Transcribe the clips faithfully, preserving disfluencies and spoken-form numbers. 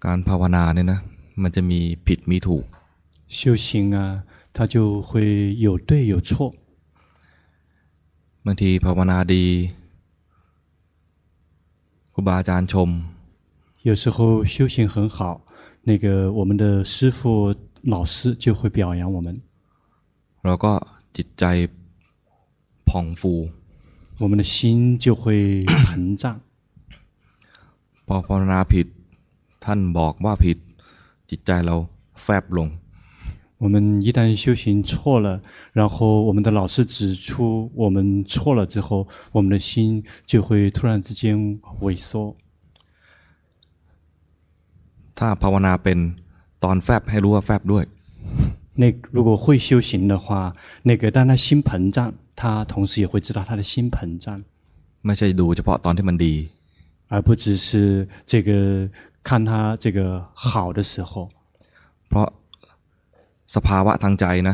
การภาวนาเนี่ยนะมันจะมีผิดมีถูก修行啊它就会有对有错บางทีภาวนาดีครูบาอาจารย์ชม有时候修行很好那个我们的师父老师就会表扬我们เราก็จิตใจผ่องฟู我们的心就会膨胀พอภาวนาผิดท่านบอกว่าผิดจิตใจเราแฟบลง我们一旦修行错了然后我们的老师指出我们错了之后我们的心就会突然之间萎缩ถ้าภาวนาเป็นตอนแฟบให้รู้ว่าแฟบด้วย那如果会修行的话那个当他心膨胀他同时也会知道他的心膨胀ไม่ใช่ดูเฉพาะตอนที่มันดี而不只是这个看他这个好的时候เพราะสภาวะทางใจนะ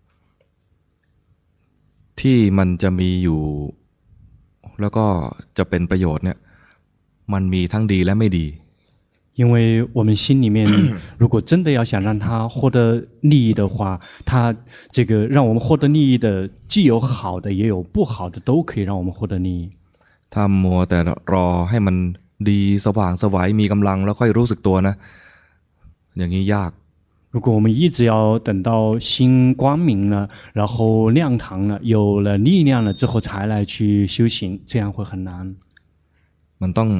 ที่มันจะมีอยู่แล้วก็จะเป็นประโยชน์เนี่ยมันมีทั้งดีและไม่ดี因为我们心里面如果真的要想让他获得利益的话他这个让我们获得利益的既有好的也有不好的都可以让我们获得利益ถ้ามัวแต่รอให้มันดีสว่างไสวมีกำลังแล้วค่อยรู้สึกตัวนะอย่างนี้ยาก如果我们一直要等到心光明了然后亮堂了有了力量了之后才来去修行这样会很难มันต้อง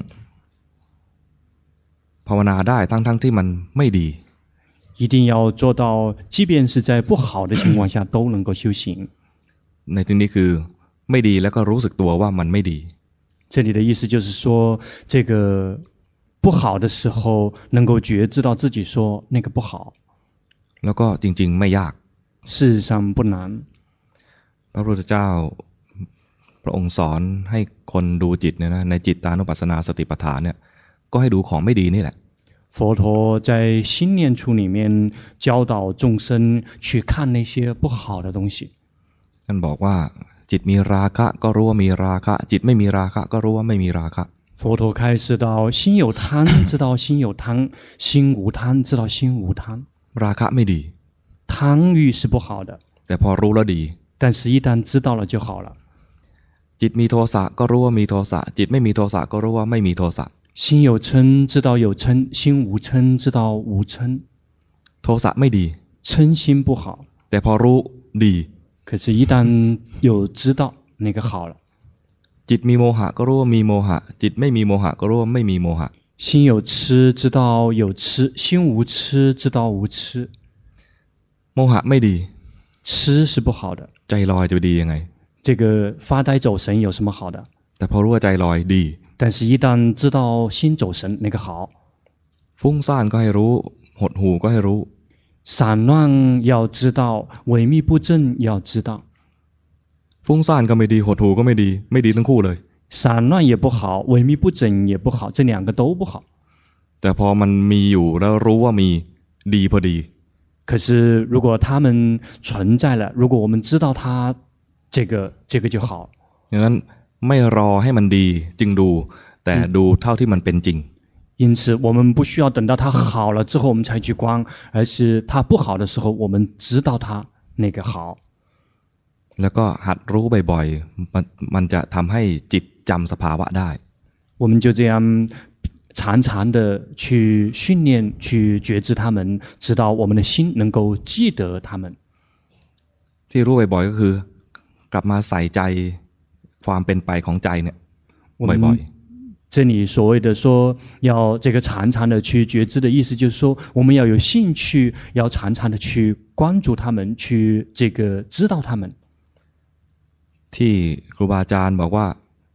ภาวนาได้ทั้งๆที่มันไม่ดี一定要做到即便是在不好的情况下都能够修行ในที่นี้คือไม่ดีแล้วก็รู้สึกตัวว่ามันไม่ดี这里的意思就是说这个不好的时候能够觉知到自己说那个不好แล้วก็จริงๆไม่ยาก事实上不难พระพุทธเจ้าพระองค์สอนให้คนดูจิตเนี่ยนะในจิตตานุปัสสนาสติปัฏฐานเนี่ยก็ให้ดูของไม่ดีนี่แหละ佛陀在心念处里面教导众生去看那些不好的东西ท่านบอกว่าจิตมีราคะก็รู้ว่ามีราคะจิตไม่มีราคะก็รู้ว่าไม่มีราคะ佛陀开示到心有贪知道心有贪心无贪知道心无贪ราคะไม่ดี贪欲是不好的แต่พอรู้แล้วดี但是一旦知道了就好了จิตมีโทสะก็รู้ว่ามีโทสะจิตไม่มีโทสะก็รู้ว่าไม่มีโทสะ心有嗔知道有嗔心无嗔知道无嗔โทสะไม่ดี嗔心不好แต่พอรู้ดี可是一旦有知道那个好了จิตมีโมหะก็รู้ว่ามีโมหะจิตไม่มีโมหะก็รู้ว่าไม่มีโมหะ心有痴知道有痴心无痴知道无痴โมหะไม่ดี痴是不好的ใจลอยจะดียังไง这个发呆走神有什么好的แต่พอรู้ว่าใจลอยดี但是一旦知道心走神那个好ฟุ้งซ่านก็ให้รู้หดหู่ก็ให้รู้散乱要知道萎靡不振要知道ฟุ้งซ่านก็ไม่ดีหดหู่ก็ไม่ดีไม่ดีทั้งคู่เลย散乱也不好萎靡不振也不好这两个都不好แต่พอมันมีอยู่แล้วรู้ว่ามีดีพอดี可是如果它们存在了如果我们知道它这个这个就好อย่างนั้นไม่รอให้มันดีจึงดูแต่ดูเท่าที่มันเป็นจริง因此我们不需要等到它好了之后我们才去观而是它不好的时候我们知道它那个好แล้วก็หัดรู้บ่อยๆมันมันจะทำให้จิตจำสภาวะได้我们就这样常常的去训练去觉知他们直到我们的心能够记得他们ที่รู้บ่อยๆก็คือกลับมาใส่ใจความเป็นไปของใจเนี่ยบ่อยๆ这里所谓的说要这个常常的去觉知的意思就是说我们要有兴趣要常常的去关注他们去这个知道他们ที่ครูบาอาจารย์บอกว่า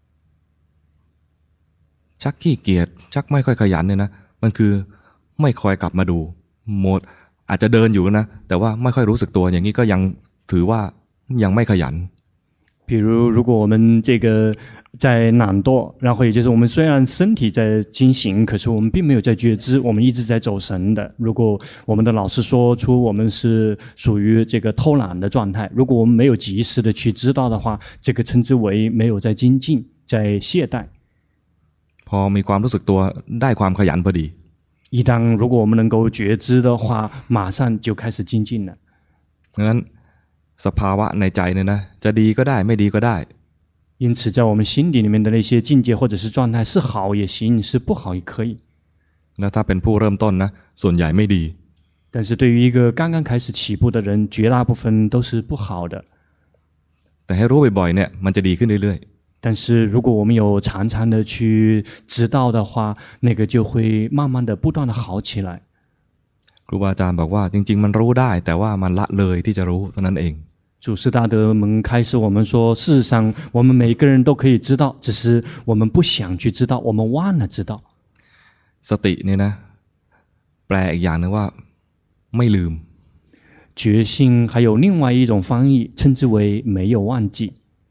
ชักขี้เกียจชักไม่ค่อยขยันเนี่ยนะมันคือไม่คอยกลับมาดูโมดอาจจะเดินอยู่นะแต่ว่าไม่ค่อยรู้สึกตัวอย่างนี้ก็ยังถือว่ายังไม่ขยัน比如如果我们这个在懒惰然后也就是我们虽然身体在进行可是我们并没有在觉知我们一直在走神的如果我们的老师说出我们是属于这个偷懒的状态如果我们没有及时的去知道的话这个称之为没有在精进在懈怠พอมีความรู้สึกตัวได้ความขยันพอดี一当如果我们能够觉知的话，马上就开始精进了。 ดังนั้นสภาวะในใจเนี่ยนะจะดีก็ได้ไม่ดีก็ได้因此在我们心底里面的那些境界或者是状态是好也行，是不好也可以。 แล้วถ้าเป็นผู้เริ่มต้นนะส่วนใหญ่ไม่ดี但是对于一个刚刚开始起步的人，绝大部分都是不好的。 แต่ให้รู้บ่อยๆเนี่ยมันจะดีขึ้นเรื่อย但是如果我们有常常的去知道的话，那个就会慢慢的不断的好起来。 ๆครูบาอาจารย์บอกว่าจริงๆมันรู้ได้แต่ว่ามันละเลยที่จะรู้เท่านั้นเอง祖师大德们开始我们说，事实上我们每个人都可以知道，只是我们不想去知道，我们忘了知道。 สติเนี่ยนะแปลอีกอย่างนึงว่าไม่ลืม觉性还有另外一种翻译，称之为没有忘记。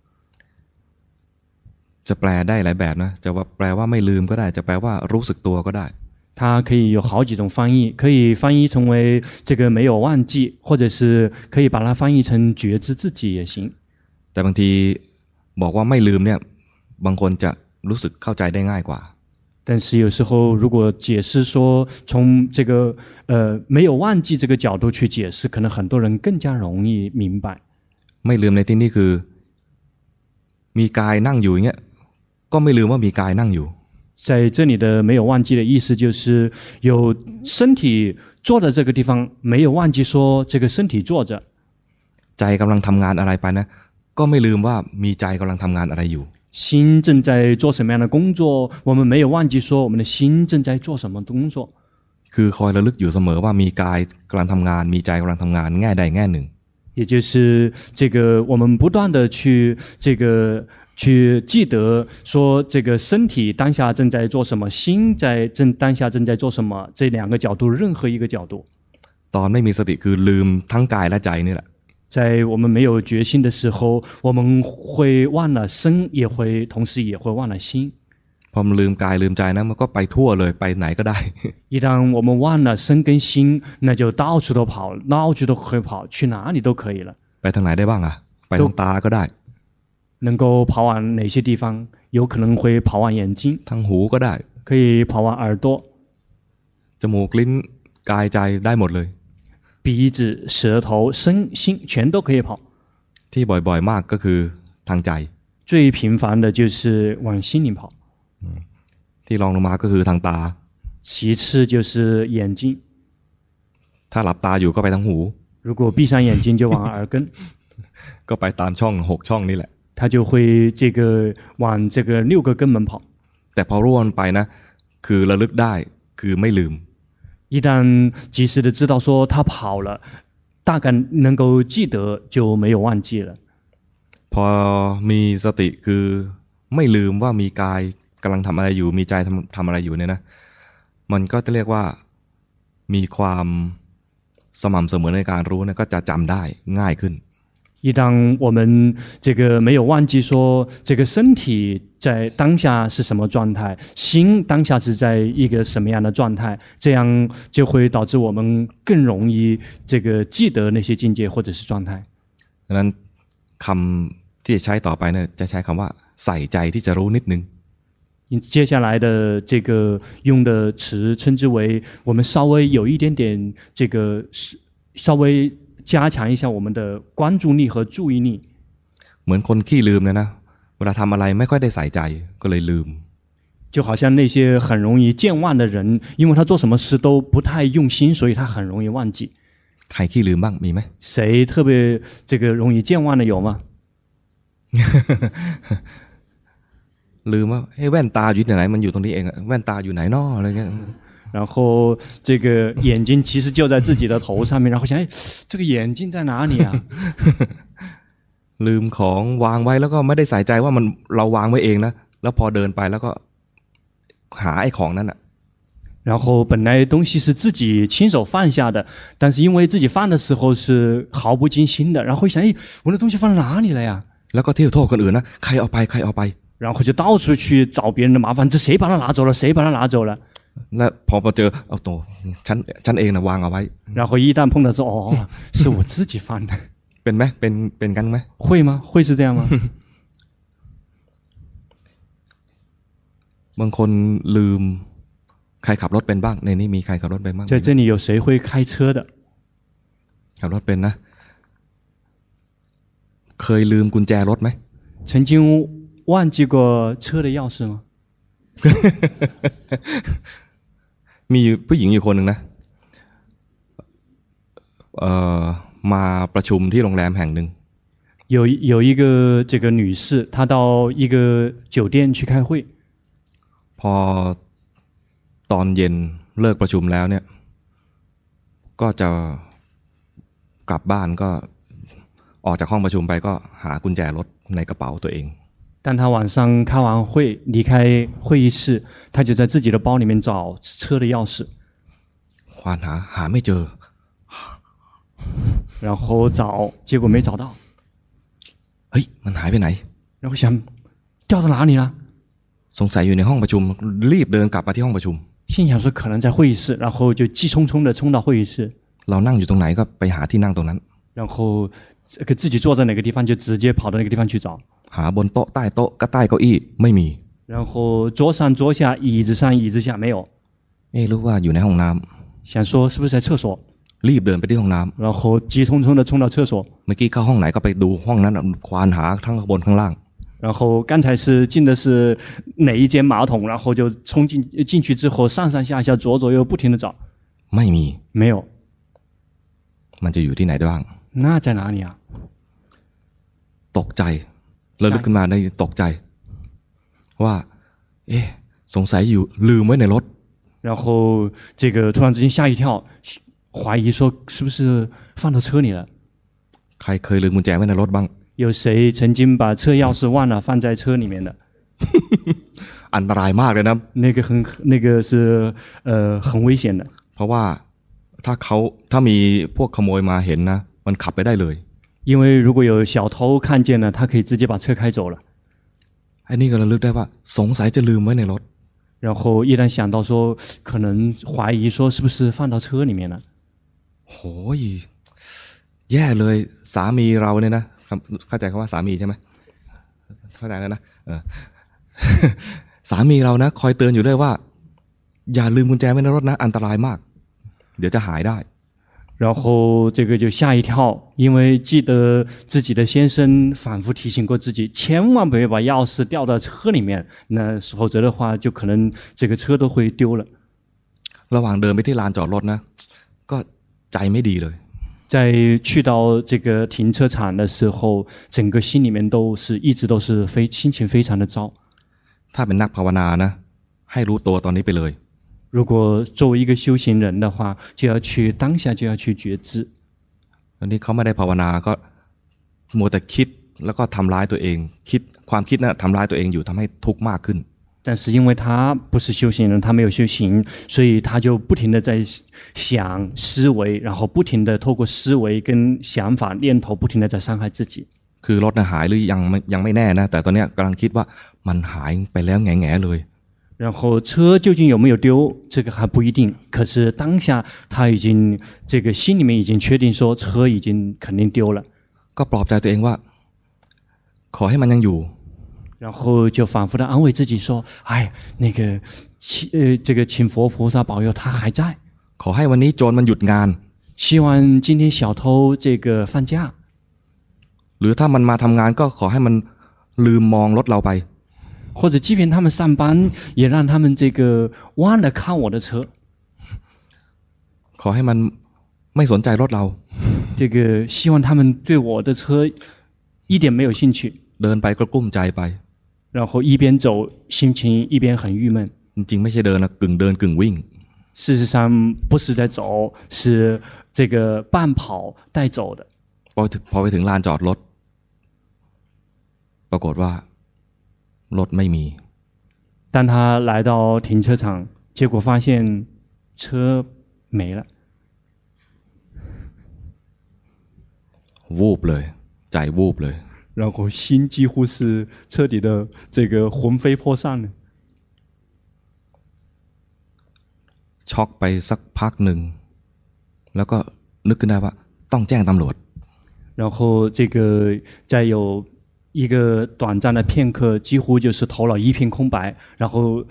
จะแปลได้หลายแบบนะจะว่าแปลว่าไม่ลืมก็ได้จะแปลว่ารู้สึกตัวก็ได้它可以有好几种翻译，可以翻译成为这个没有忘记，或者是可以把它翻译成觉知自己也行。 แต่บางทีบอกว่าไม่ลืมเนี่ยบางคนจะรู้สึกเข้าใจได้ง่ายกว่า但是有时候如果解释说从这个呃没有忘记这个角度去解释，可能很多人更加容易明白。 ไม่ลืมในที่นี้คือมีกายนั่งอยู่อย่างเงี้ยก็ไม่ลืมว่ามีกายนั่งอยู่在这里的没有忘记的意思就是有身体坐在这个地方，没有忘记说这个身体坐着。 ใจกำลังทำงานอะไรไปนะก็ไม่ลืมว่ามีใจกำลังทำงานอะไรอยู่心正在做什么样的工作，我们没有忘记说我们的心正在做什么工作。 คือคอยระลึกอยู่เสมอว่ามีกายกำลังทำงานมีใจกำลังทำงานแง่ใดแง่หนึ่ง也就是这个我们不断的去这个去记得说这个身体当下正在做什么，心在正当下正在做什么，这两个角度任何一个角度。 ตอนไม่มีสติคือลืมทั้งกายและใจนี่แหละ在我们没有决心的时候，我们会忘了身，也会同时也会忘了心。 พอมันลืมกายลืมใจนะมันก็ไปทั่วเลยไปไหนก็ได้一旦我们忘了身跟心，那就到处都跑，到处都会跑，去哪里都可以了。 ไปทางไหนได้บ้างอ่ะไปทางตาก็ได้能够跑往哪些地方？有可能会跑往眼睛， ทางหูก็ได้可以跑往耳朵、 จมูกลิ้นกายใจได้หมดเลย鼻子、舌头、身、心，全都可以跑。 ที่บ่อยๆมากก็คือทางใจ最频繁的就是往心里跑， ที่รองลงมาก็คือทางตา其次就是眼睛。 ถ้าหลับตาอยู่ก็ไปทางหู如果闭上眼睛就往耳根， ก็ไปตามช่องหกช่องนี่แหละ它就会这个往这个六个根门跑。 แต่พอรู้มันไปนะคือระลึกได้คือไม่ลืม一旦及时的知道说他跑了，大概能够记得就没有忘记了。 พอมีสติคือไม่ลืมว่ามีกายกำลังทำอะไรอยู่มีใจทำทำอะไรอยู่เนี่ยนะมันก็จะเรียกว่ามีความสม่ำเสมอในการรู้เนี่ยก็จะจำได้ง่ายขึ้น一当我们这个没有忘记说这个身体在当下是什么状态，心当下是在一个什么样的状态，这样就会导致我们更容易这个记得那些境界或者是状态。 ดังนั้นคำที่จะใช้ต่อไปเนี่ยจะใช้คำว่าใส่ใจที่จะรู้นิดนึง接下来的这个用的词称之为我们稍微有一点点这个稍微加强一下我们的关注力和注意力。 เหมือนคนขี้ลืมเนี่ยนะเวลาทำอะไรไม่ค่อยได้ใส่ใจก็เลยลืม就好像那些很容易健忘的人，因为他做什么事都不太用心，所以他很容易忘记。 ใครขี้ลืมบ้างมีไหม谁特别这个容易健忘的有吗？ ลืมว่าเฮ้ยแว่นตาอยู่ที่ไหนมันอยู่ตรงนี้เองอะแว่นตาอยู่ไหนน้ออะไรเงี้ย然后这个眼睛其实就在自己的头上面，然后想，哎，这个眼睛在哪里啊？ ลืมของวางไว้แล้วก็ไม่ได้ใส่ใจว่ามันเราวางไว้เองนะแล้วพอเดินไปแล้วก็หาไอ้ของนั้นอะ然后本来东西是自己亲手放下的，但是因为自己放的时候是毫不经心的，然后想，哎，我的东西放哪里了呀？ แล้วก็เที่ยวโทษคนอื่นนะใครเอาไปใครเอาไป然后就到处去找别人的麻烦，这谁把它拿走了？谁把它拿走了？ แล้วพอมาเจอเอาโตฉันฉันเองนะวางเอาไว้然后一旦碰到说，哦，是我自己放的， เป็นไหมเป็นเป็นกันไหม会吗？会是这样吗？ บางคนลืมใครขับรถเป็นบ้างในนี้มีใครขับรถเป็นบ้าง在这里有谁会开车的ขับรถเป็นนะเคยลืมกุญแจรถไหม曾经忘记过车的钥匙吗มีผู้หญิงอยู่คนหนึ่งนะเอ่อมาประชุมที่โรงแรมแห่งหนึ่ง有有一个这个女士她到一个酒店去开会พอตอนเย็นเลิกประชุมแล้วเนี่ยก็จะกลับบ้านก็ออกจากห้องประชุมไปก็หากุญแจรถในกระเป๋าตัวเอง当他晚上开完会离开会议室他就在自己的包里面找车的钥匙ควานหาหาไม่เจอ然后找结果没找到เฮ้ยมันหายไปไหน然后想掉到哪里了สงสัยอยู่ในห้องประชุมรีบเดินกลับมาที่ห้องประชุม心想说可能在会议室然后就急匆匆的冲到会议室เรานั่งอยู่ตรงไหนก็ไปหาที่นั่งตรงนั้น然后这个自己坐在哪个地方就直接跑到那个地方去找หาบนโต๊ะใต้โต๊ะก็ใต้เก้าอี้ไม่มี然后桌上桌下椅子上椅子下没有เอ๊ะรู้ว่าอยู่ในห้องน้ำ想说是不是在厕所รีบเดินไปที่ห้องน้ำ然后急匆匆的冲到厕所เมื่อกี้เข้าห้องไหนก็ไปดูห้องนั้นควานหาทั้งข้างบนข้างล่าง然后刚才是进的是哪一间马桶然后就冲进进去之后上上下下左左右不停的找ไม่มี没有มันจะอยู่ที่ไหนได้บ้าง那在哪里啊ตกใจแล้วลุกขึ้นมาในตกใจว่าเอ๊ะสงสัยอยู่ลืมไว้ในรถ然后这个突然之间吓一跳怀疑说是不是放到车里了ใครเคยลืมกุญแจไว้ในรถบ้าง有谁曾经把车钥匙忘了放在车里面的อันตรายมากเลยนะ那个很那个是呃很危险的เพราะว่าถ้าเขาถ้ามีพวกขโมยมาเห็นนะมันขับไปได้เลย因为如果有小偷看见了他可以直接把车开走了ไอ้นี่ก็ระลึกได้ว่าสงสัยจะลืมไว้ในรถ然后一旦想到说可能怀疑说是不是放到车里面了โหยแย่เลยสามีเราเนี่ยนะเข้าใจคำว่าสามีใช่ไหมเข้าใจแล้วนะเออ สามีเรานะคอยเตือนอยู่ด้วยว่าอย่าลืมกุญแจไว้ในรถนะอันตรายมากเดี๋ยวจะหายได้然后这个就吓一跳因为记得自己的先生反复提醒过自己千万不要把钥匙掉到车里面那否则的话就可能这个车都会丢了ระหว่างเดินไปที่ลานจอดรถนะก็ใจไม่ดีเลย在去到这个停车场的时候整个心里面都是一直都是非心情非常的糟ถ้าเป็นนักภาวนานะให้รู้ตัวตอนนี้ไปเลย如果作为一个修行人的话就要去当下就要去觉知อันนี้เขาไม่ได้ภาวนาก็มัวแต่คิดแล้วก็ทำร้ายตัวเองคิดความคิดนั้นทำร้ายตัวเองอยู่ทำให้ทุกข์มากขึ้น但是因为他不是修行人他没有修行所以他就不停的在想思维然后不停的透过思维跟想法念头不停的在伤害自己คือรถหายหรือยังยังไม่แน่นะแต่ตอนนี้กำลังคิดว่ามันหายไปแล้วแง่ๆเลย然后车究竟有没有丢这个还不一定可是当下他已经这个心里面已经确定说车已经肯定丢了ก็ปลอบใจตัวเองว่าขอให้มันยังอยู่然后就反复的安慰自己说哎那个呃这个请佛菩萨保佑他还在ขอให้วันนี้โจรมันหยุดงาน希望今天小偷这个放假หรือถ้ามันมาทำงานก็ขอให้มันลืมมองรถเราไป或者即便他们上班也让他们这个忘了看我的车ขอให้มันไม่สนใจรถเรา这个希望他们对我的车一点没有兴趣เดินไปก็กลุ้มใจไป然后一边走心情一边很郁闷จริงๆไม่ใช่เดินนะกึ่งเดินกึ่งวิ่ง事实上不是在走是这个半跑带走的พอพอไปถึงลานจอดรถปรากฏว่ารถไม่มี当他来到停车场结果发现车没了วูบเลยใจวูบเลย然后心几乎是彻底的这个魂飞魄散了ช็อกไปสักพักหนึ่งแล้วก็นึกขึ้นได้ว่าต้องแจ้งตำรวจ然后这个再有一个短暂的片刻几乎就是头脑一片空白然后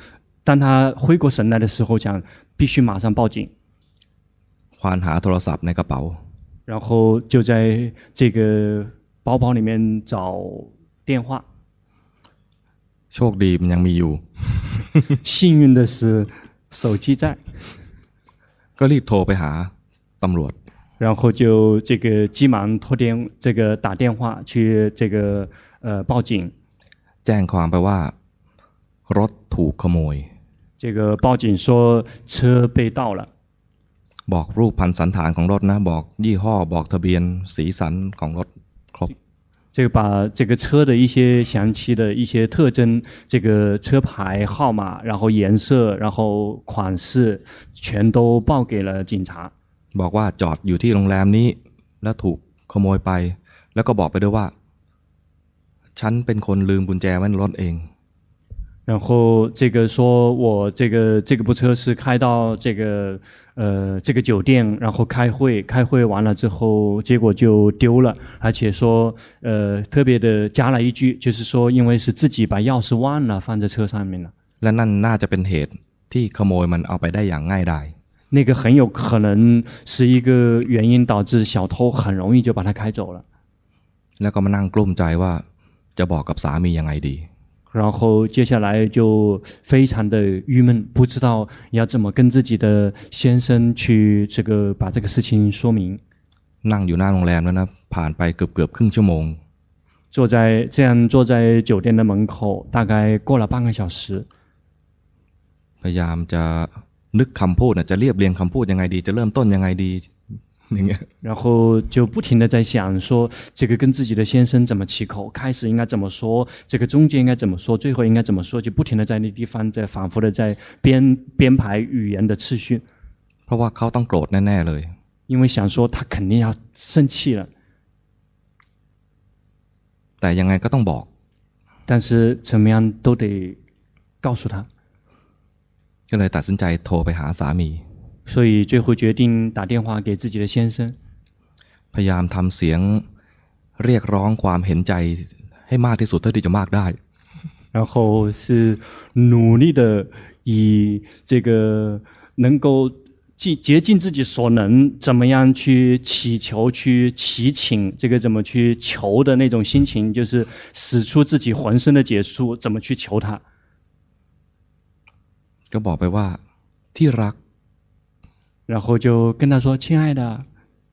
当他回过神来的时候，讲必须马上报警。 ควานหาโทรศัพท์ในกระเป๋า然后就在这个包包里面找电话。 โชคดีมันยังมีอยู่幸运的是手机在， ก็รีบโทรไปหาตำรวจ然后就这个急忙拖电这个打电话去这个呃报警。 แจ้งความไปว่ารถถูกขโมย这个报警说车被盗了。 บอกรูปพันสันฐานของรถนะบอกยี่ห้อบอกทะเบียนสีสันของรถครบ这个把这个车的一些详细的一些特征，这个车牌号码，然后颜色，然后款式，全都报给了警察。 บอกว่าจอดอยู่ที่โรงแรมนี้แล้วถูกขโมยไปแล้วก็บอกไปด้วยว่าฉันเป็นคนลืมกุญแจไว้ในรถเอง然后这个说我这个这个部车是开到这个呃这个酒店，然后开会，开会完了之后，结果就丢了，而且说呃特别的加了一句，就是说因为是自己把钥匙忘了放在车上面了。 และนั่นน่าจะเป็นเหตุที่ขโมยมันเอาไปได้อย่างง่ายดาย那个很有可能是一个原因导致小偷很容易就把它开走了。 แล้วก็มานั่งกลุ้มใจว่าจะบอกกับสามียังไงดี然后接下来就非常的郁闷，不知道要怎么跟自己的先生去这个把这个事情说明。 นั่งอยู่หน้าโรงแรมแล้วนะผ่านไปเกือบเกือบครึ่งชั่วโมง坐在这样坐在酒店的门口，大概过了半个小时。 พยายามจะนึกคำพูดนะจะเรียบเรียงคำพูดยังไงดีจะเริ่มต้นยังไงดีอย่างเงี้ย然后就不停的在想说，这个跟自己的先生怎么起口，开始应该怎么说，这个中间应该怎么说，最后应该怎么说，就不停的在那地方在反复的在编编排语言的次序。 เพราะว่าเขาต้องโกรธแน่ๆเลย因为想说他肯定要生气了， แต่ยังไงก็ต้องบอก但是怎么样都得告诉他， ก็เลยตัดสินใจโทรไปหาสามี所以最后决定打电话给自己的先生， พยายามทำเสียงเรียกร้องความเห็นใจให้มากที่สุดเท่าที่จะมากได้然后是努力的以这个能够尽竭尽自己所能，怎么样去祈求、去祈请，这个怎么去求的那种心情，就是使出自己浑身的解数，怎么去求他。 ก็บอกไปว่าที่รัก然后就跟他说：“亲爱的，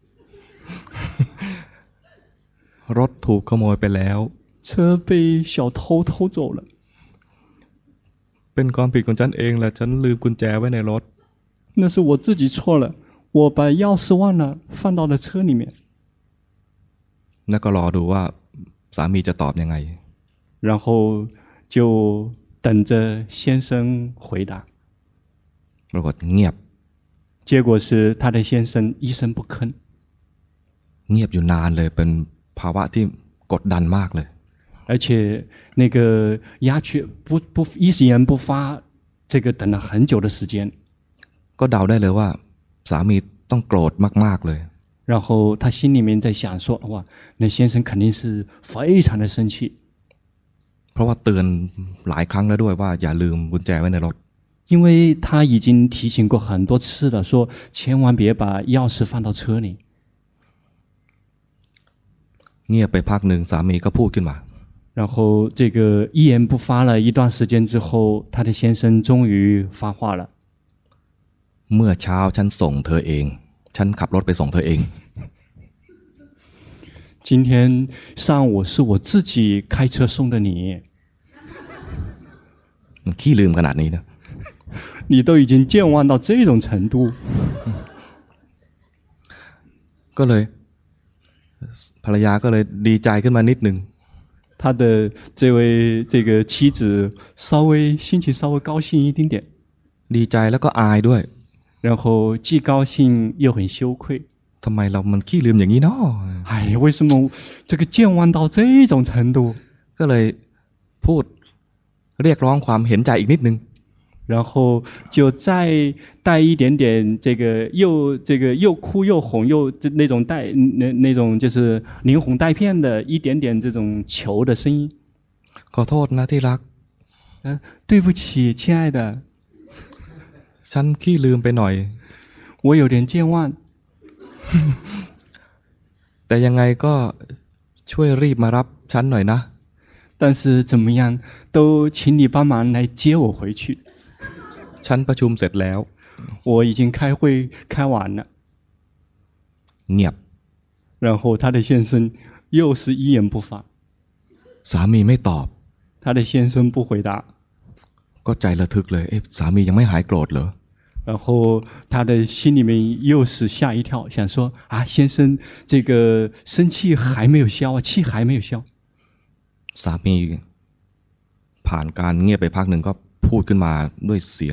รถถูกขโมยไปแล้ว车被小偷偷走了， เป็นความผิดของฉันเองแหละฉันลืมกุญแจไว้ในรถ那是我自己错了，我把钥匙忘了，放到了车里面。” แล้วก็รอดูว่าสามีจะตอบยังไง然后就等着先生回答。 ปรากฏเงียบ结果是他的先生一声不吭， เงียบอยู่นานเลยเป็นภาวะที่กดดันมากเลย而且那个鸦雀不不一言不发，这个等了很久的时间。 ก็เดาได้เลยว่าสามีต้องโกรธมากๆเลย然后他心里面在想说：“哇，那先生肯定是非常的生气， เพราะว่าเตือนหลายครั้งแล้วด้วยว่าอย่าลืมกุญแจไว้ในรถ因为他已经提醒过很多次了，说千万别把钥匙放到车里。” เงียบไปพักหนึ่งสามีก็พูดขึ้นมา然后这个一言不发了一段时间之后，他的先生终于发话了。 เมื่อเช้าฉันส่งเธอเองฉันขับรถไปส่งเธอเอง今天上午是我自己开车送的你， มันขี้ลืมขนาดนี้นะ你都已经健忘到这种程度， ก็เลยภรรยาก็เลยดีใจขึ้นมานิดนึง他的这位这个妻子稍微心情稍微高兴一丁点， ดีใจแล้วก็อายด้วย然后既高兴又很羞愧。 ทำไมเรามันขี้ลืมอย่างนี้เนาะ哎，为什么这个健忘到这种程度？ ก็เลยพูดเรียกร้องความเห็นใจอีกนิดนึง然后就再带一点点这个又这个又哭又哄又那种带那那种就是连哄带骗的一点点这种求的声音。 ขอโทษนะที่รัก嗯，对不起，亲爱的， ฉันขี้ลืมไปหน่อย我有点健忘แต่ยังไงก็ช่วยรีบมารับฉันหน่อยนะ但是怎么样都请你帮忙来接我回去ฉันประชุมเสร็จแล้ว我已经开会开完了เงียบ然后他的先生又是一言不发สามีไม่ตอบ他的先生不回答ก็ใจระทึกเลยเอ๊ะสามียังไม่หายโกรธเหรอ然后他的心里面又是吓一跳想说啊先生这个生气还没有消啊气还没有消สามีผ่านการเงียบไปพักหนึ่งก็พูดขึ้นมาด้วยเสียง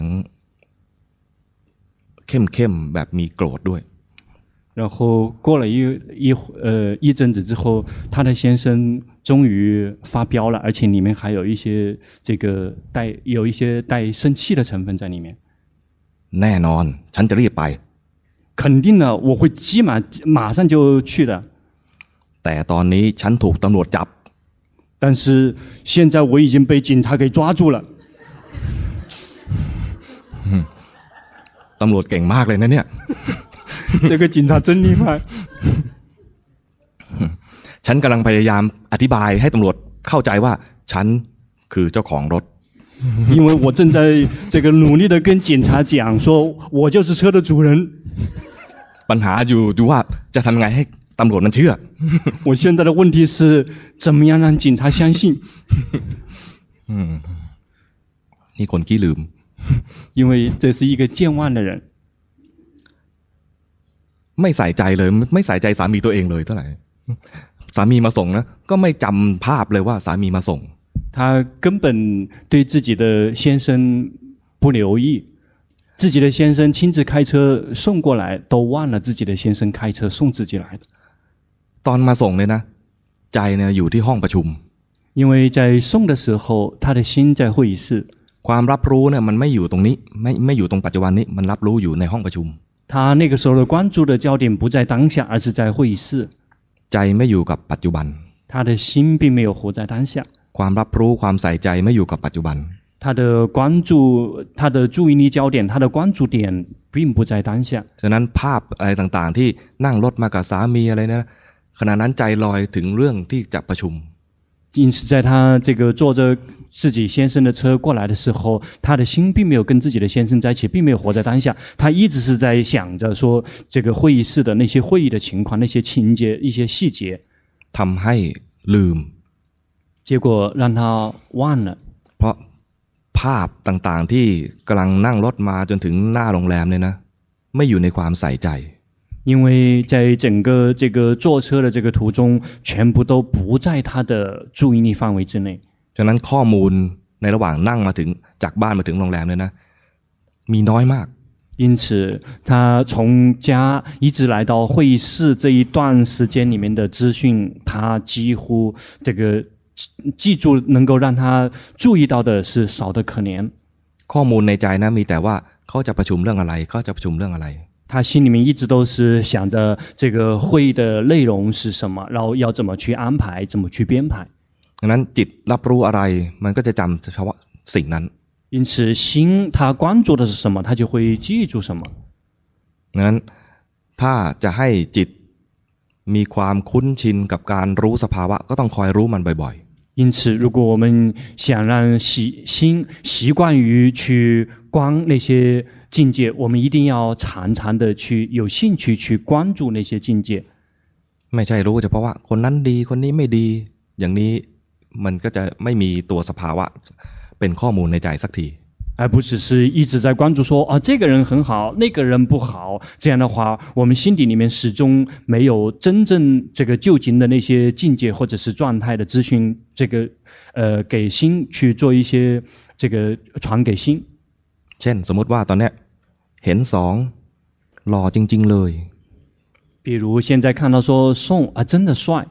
เข้มๆแบบมีโกรธด้วย然后过了一一呃一阵子之后他的先生终于发飙了而且里面还有一些这个带有一些带生气的成分在里面แน่นอนฉันจะรีบไป肯定的我会立马马上就去的แต่ตอนนี้ฉันถูกตำรวจจับ但是现在我已经被警察给抓住了ตำรวจเก่งมากเลยนะเนี่ย这个警察真厉害ฉันกำลังพยายามอธิบายให้ตำรวจเข้าใจว่าฉันคือเจ้าของรถ因为我正在这个努力的跟警察讲说我就是车的主人ปัญหาอยู่ดูว่าจะทำยังไงให้ตำรวจมันเชื่อ我现在的问题是怎么样让警察相信นี่คนขี้ลืม因为这是一个健忘的人ไม่ใส่ใจเลยไม่ใส่ใจสามีตัวเองเลยเท่าไหร่สามีมาส่งนะก็ไม่จำภาพเลยว่าสามีมาส่ง他根本对自己的先生不留意自己的先生亲自开车送过来都忘了自己的先生开车送自己来的ตอนมาส่งเนี่ยนะใจเนี่ยอยู่ที่ห้องประชุม因为在送的时候他的心在会议室ความรับรู้เนี่ยมันไม่อยู่ตรงนี้ไม่ไม่อยู่ตรงปัจจุบันนี้มันรับรู้อยู่ในห้องประชุม他那个时候的关注的焦点不在当下而是在会议室ใจไม่อยู่กับปัจจุบัน他的心并没有活在当下ความรับรู้ความใส่ใจไม่อยู่กับปัจจุบัน他的关注他的注意力焦点他的关注点并不在当下ฉะนั้นภาพอะไรต่างๆที่นั่งรถมากับสามีอะไรนะขณะนั้นใจลอยถึงเรื่องที่จะประชุม因此在他这个坐着自己先生的车过来的时候他的心并没有跟自己的先生在一起并没有活在当下他一直是在想着说这个会议室的那些会议的情况那些情节一些细节ทำให้ลืม结果让他忘了เพราะภาพต่างๆที่กำลังนั่งรถมาจนถึงหน้าโรงแรมเนี่ยนะไม่อยู่ในความใส่ใจ因为在整个这个坐车的这个途中全部都不在他的注意力范围之内ฉะนั้นข้อมูลในระหว่างนั่งมาถึงจากบ้านมาถึงโรงแรมเนี่ยนะมีน้อยมาก因此他从家一直来到会议室这一段时间里面的资讯他几乎这个记住能够让他注意到的是少得可怜ข้อมูลในใจนะมีแต่ว่าเขาจะประชุมเรื่องอะไรเขาจะประชุมเรื่องอะไร他心里面一直都是想着这个会议的内容是什么然后要怎么去安排怎么去编排ดังนั้นจิตรับรู้อะไรมันก็จะจำเฉพาะสิ่งนั้น因此心他关注的是什么他就会记住什么ดังนั้นถ้าจะให้จิตมีความคุ้นชินกับการรู้สภาวะก็ต้องคอยรู้มันบ่อยๆ因此如果我们想让习心习惯于去观那些境界我们一定要常常的去有兴趣去关注那些境界ไม่ใช่รู้เฉพาะว่าคนนั้นดีคนนี้ไม่ดีอย่างนี้มันก็จะไม่มีตัวสภาวะเป็นข้อมูลในใจสักที而不只是一直在关注说啊这个人很好那个人不好这样的话我们心底里面始终没有真正这个究竟的那些境界或者是状态的资讯这个呃给心去做一些这个传给心เช่นสมมติว่าตอนนี้เห็นสองหล่อจริงๆเลย比如现在看到说宋啊真的帅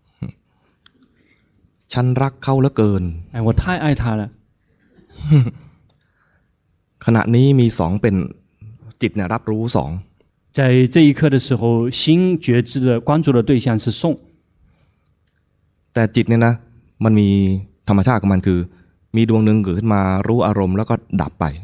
ฉันรักเขาเหลือเกิน哎我太爱他了ขณะนี้มีสองเป็นจิตเนี่ยรับรู้สอง在这一刻的时候心觉知的关注的对象是宋แต่จิตเนี่ยนะมันมีธรรมชาติของมันคือมีดวงหนึ่งเกิดขึ้นมารู้อารมณ์แล้วก็ดับไป但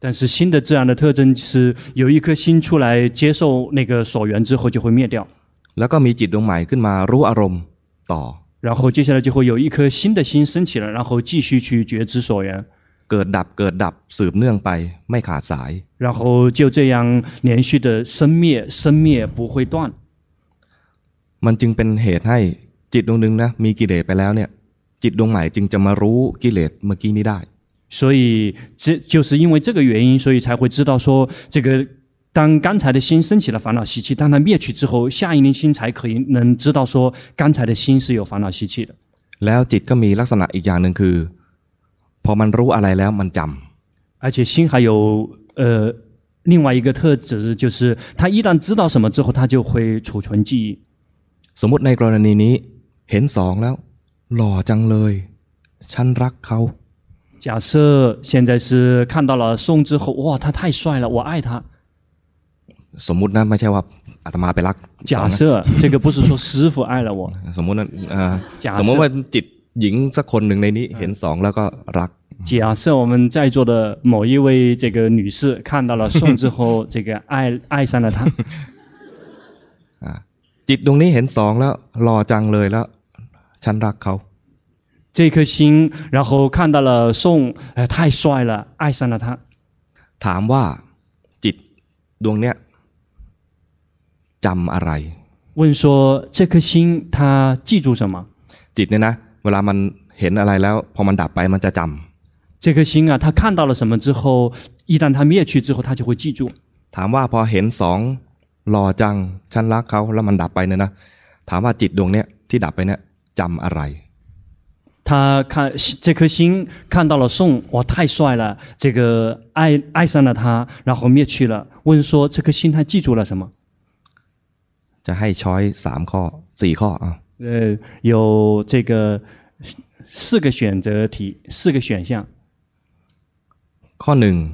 但是心的自然的特征是有一颗心出来接受那个所缘之后就会灭掉， แล้วก็มีจิตดวงใหม่ขึ้นมารู้อารมณ์ต่อ然后接下来就会有一颗新的心升起了，然后继续去觉知所缘， เกิดดับเกิดดับสืบเนื่องไปไม่ขาดสาย然后就这样连续的生灭生灭不会断。 มันจึงเป็นเหตุให้จิตดวงหนึ่งนะมีกิเลสไปแล้วเนี่ยจิตดวงใหม่จึงจะมารู้กิเลสเมื่อกี้นี้ได้所以这就是因为这个原因，所以才会知道说，这个当刚才的心升起了烦恼习气，当它灭去之后，下一念心才可以能知道说，刚才的心是有烦恼习气的。 แล้วจิตก็มีลักษณะอีกอย่างหนึ่งคือพอมันรู้อะไรแล้วมันจำ而且心还有呃另外一个特质，就是它一旦知道什么之后，它就会储存记忆。 สมมติในกรณีนี้เห็นสองแล้วหล่อจังเลยฉันรักเขา假设现在是看到了宋之后，哇，他太帅了，我爱他。 สมมุตินะไม่ใช่ว่าอาตมาไปรัก假设这个不是说师傅爱了我， สมมุตินะเอ่อ假设สมมุติว่าจิตหญิงสักคนหนึ่งในนี้เห็นสองแล้วก็รัก假设我们在座的某一位这个女士看到了宋之后，这个爱爱上了他。 อ่าจิตดวงนี้เห็นสองแล้วหล่อจังเลยแล้วฉันรักเขา这颗心，然后看到了宋，哎，太帅了，爱上了他。 ถามว่าจิตดวงเนี้ยจำอะไร问说这颗心它记住什么？ จิตเนี่ยนะเวลามันเห็นอะไรแล้วพอมันดับไปมันจะจำ这颗心啊，它看到了什么之后，一旦它灭去之后，它就会记住。 ถามว่าพอเห็นสองหล่อจังฉันรักเขาแล้วมันดับไปเนี่ยนะถามว่าจิตดวงเนี้ยที่ดับไปเนี่ยจำอะไร他看这颗心看到了宋，哇，太帅了，这个爱爱上了他，然后灭去了。问说这颗心他记住了什么？ จะให้ช้อยสามข้อสี่ข้ออ่ะ呃，有这个四个选择题，四个选项。 ข้อหนึ่ง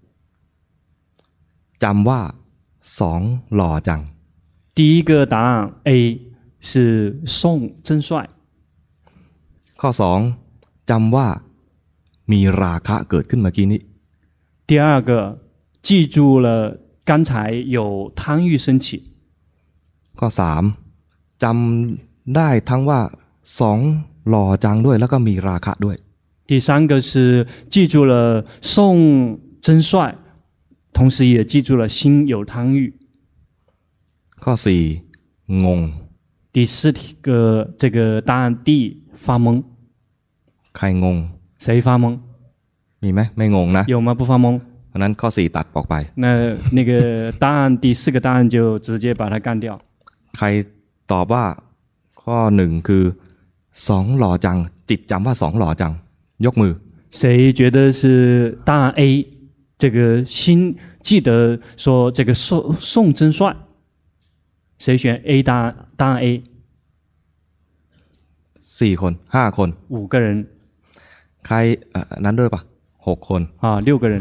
จำว่าสองหล่อจัง第一个答案 A 是宋真帅。 ข้อสองจำว่ามีราคะเกิดขึ้นเมื่อกี้นี้第二个记住了刚才有贪欲升起。 ข้อสามจำได้ทั้งว่าสองหล่อจังด้วยแล้วก็มีราคะด้วย第三个是记住了宋真帅，同时也记住了心有贪欲。 ข้อสี่งง第四个这个答案 D 发懵， ใครงง谁发懵？ มีไหมไม่งงนะ有吗？不发懵？ เพราะนั้นข้อสี่ตัดออกไป那那个答案第四个答案就直接把它干掉。 ใครตอบว่าข้อหนึ่งคือสองหล่อจังจิตจำว่าสองหล่อจังยกมือ谁觉得是答案 A？ 这个心记得说这个宋宋真帅，谁选 A 答案？答案 A。 สี่คนห้าคน五个人ใครเอ่อนั้นด้วยปะหกคน啊，六个人。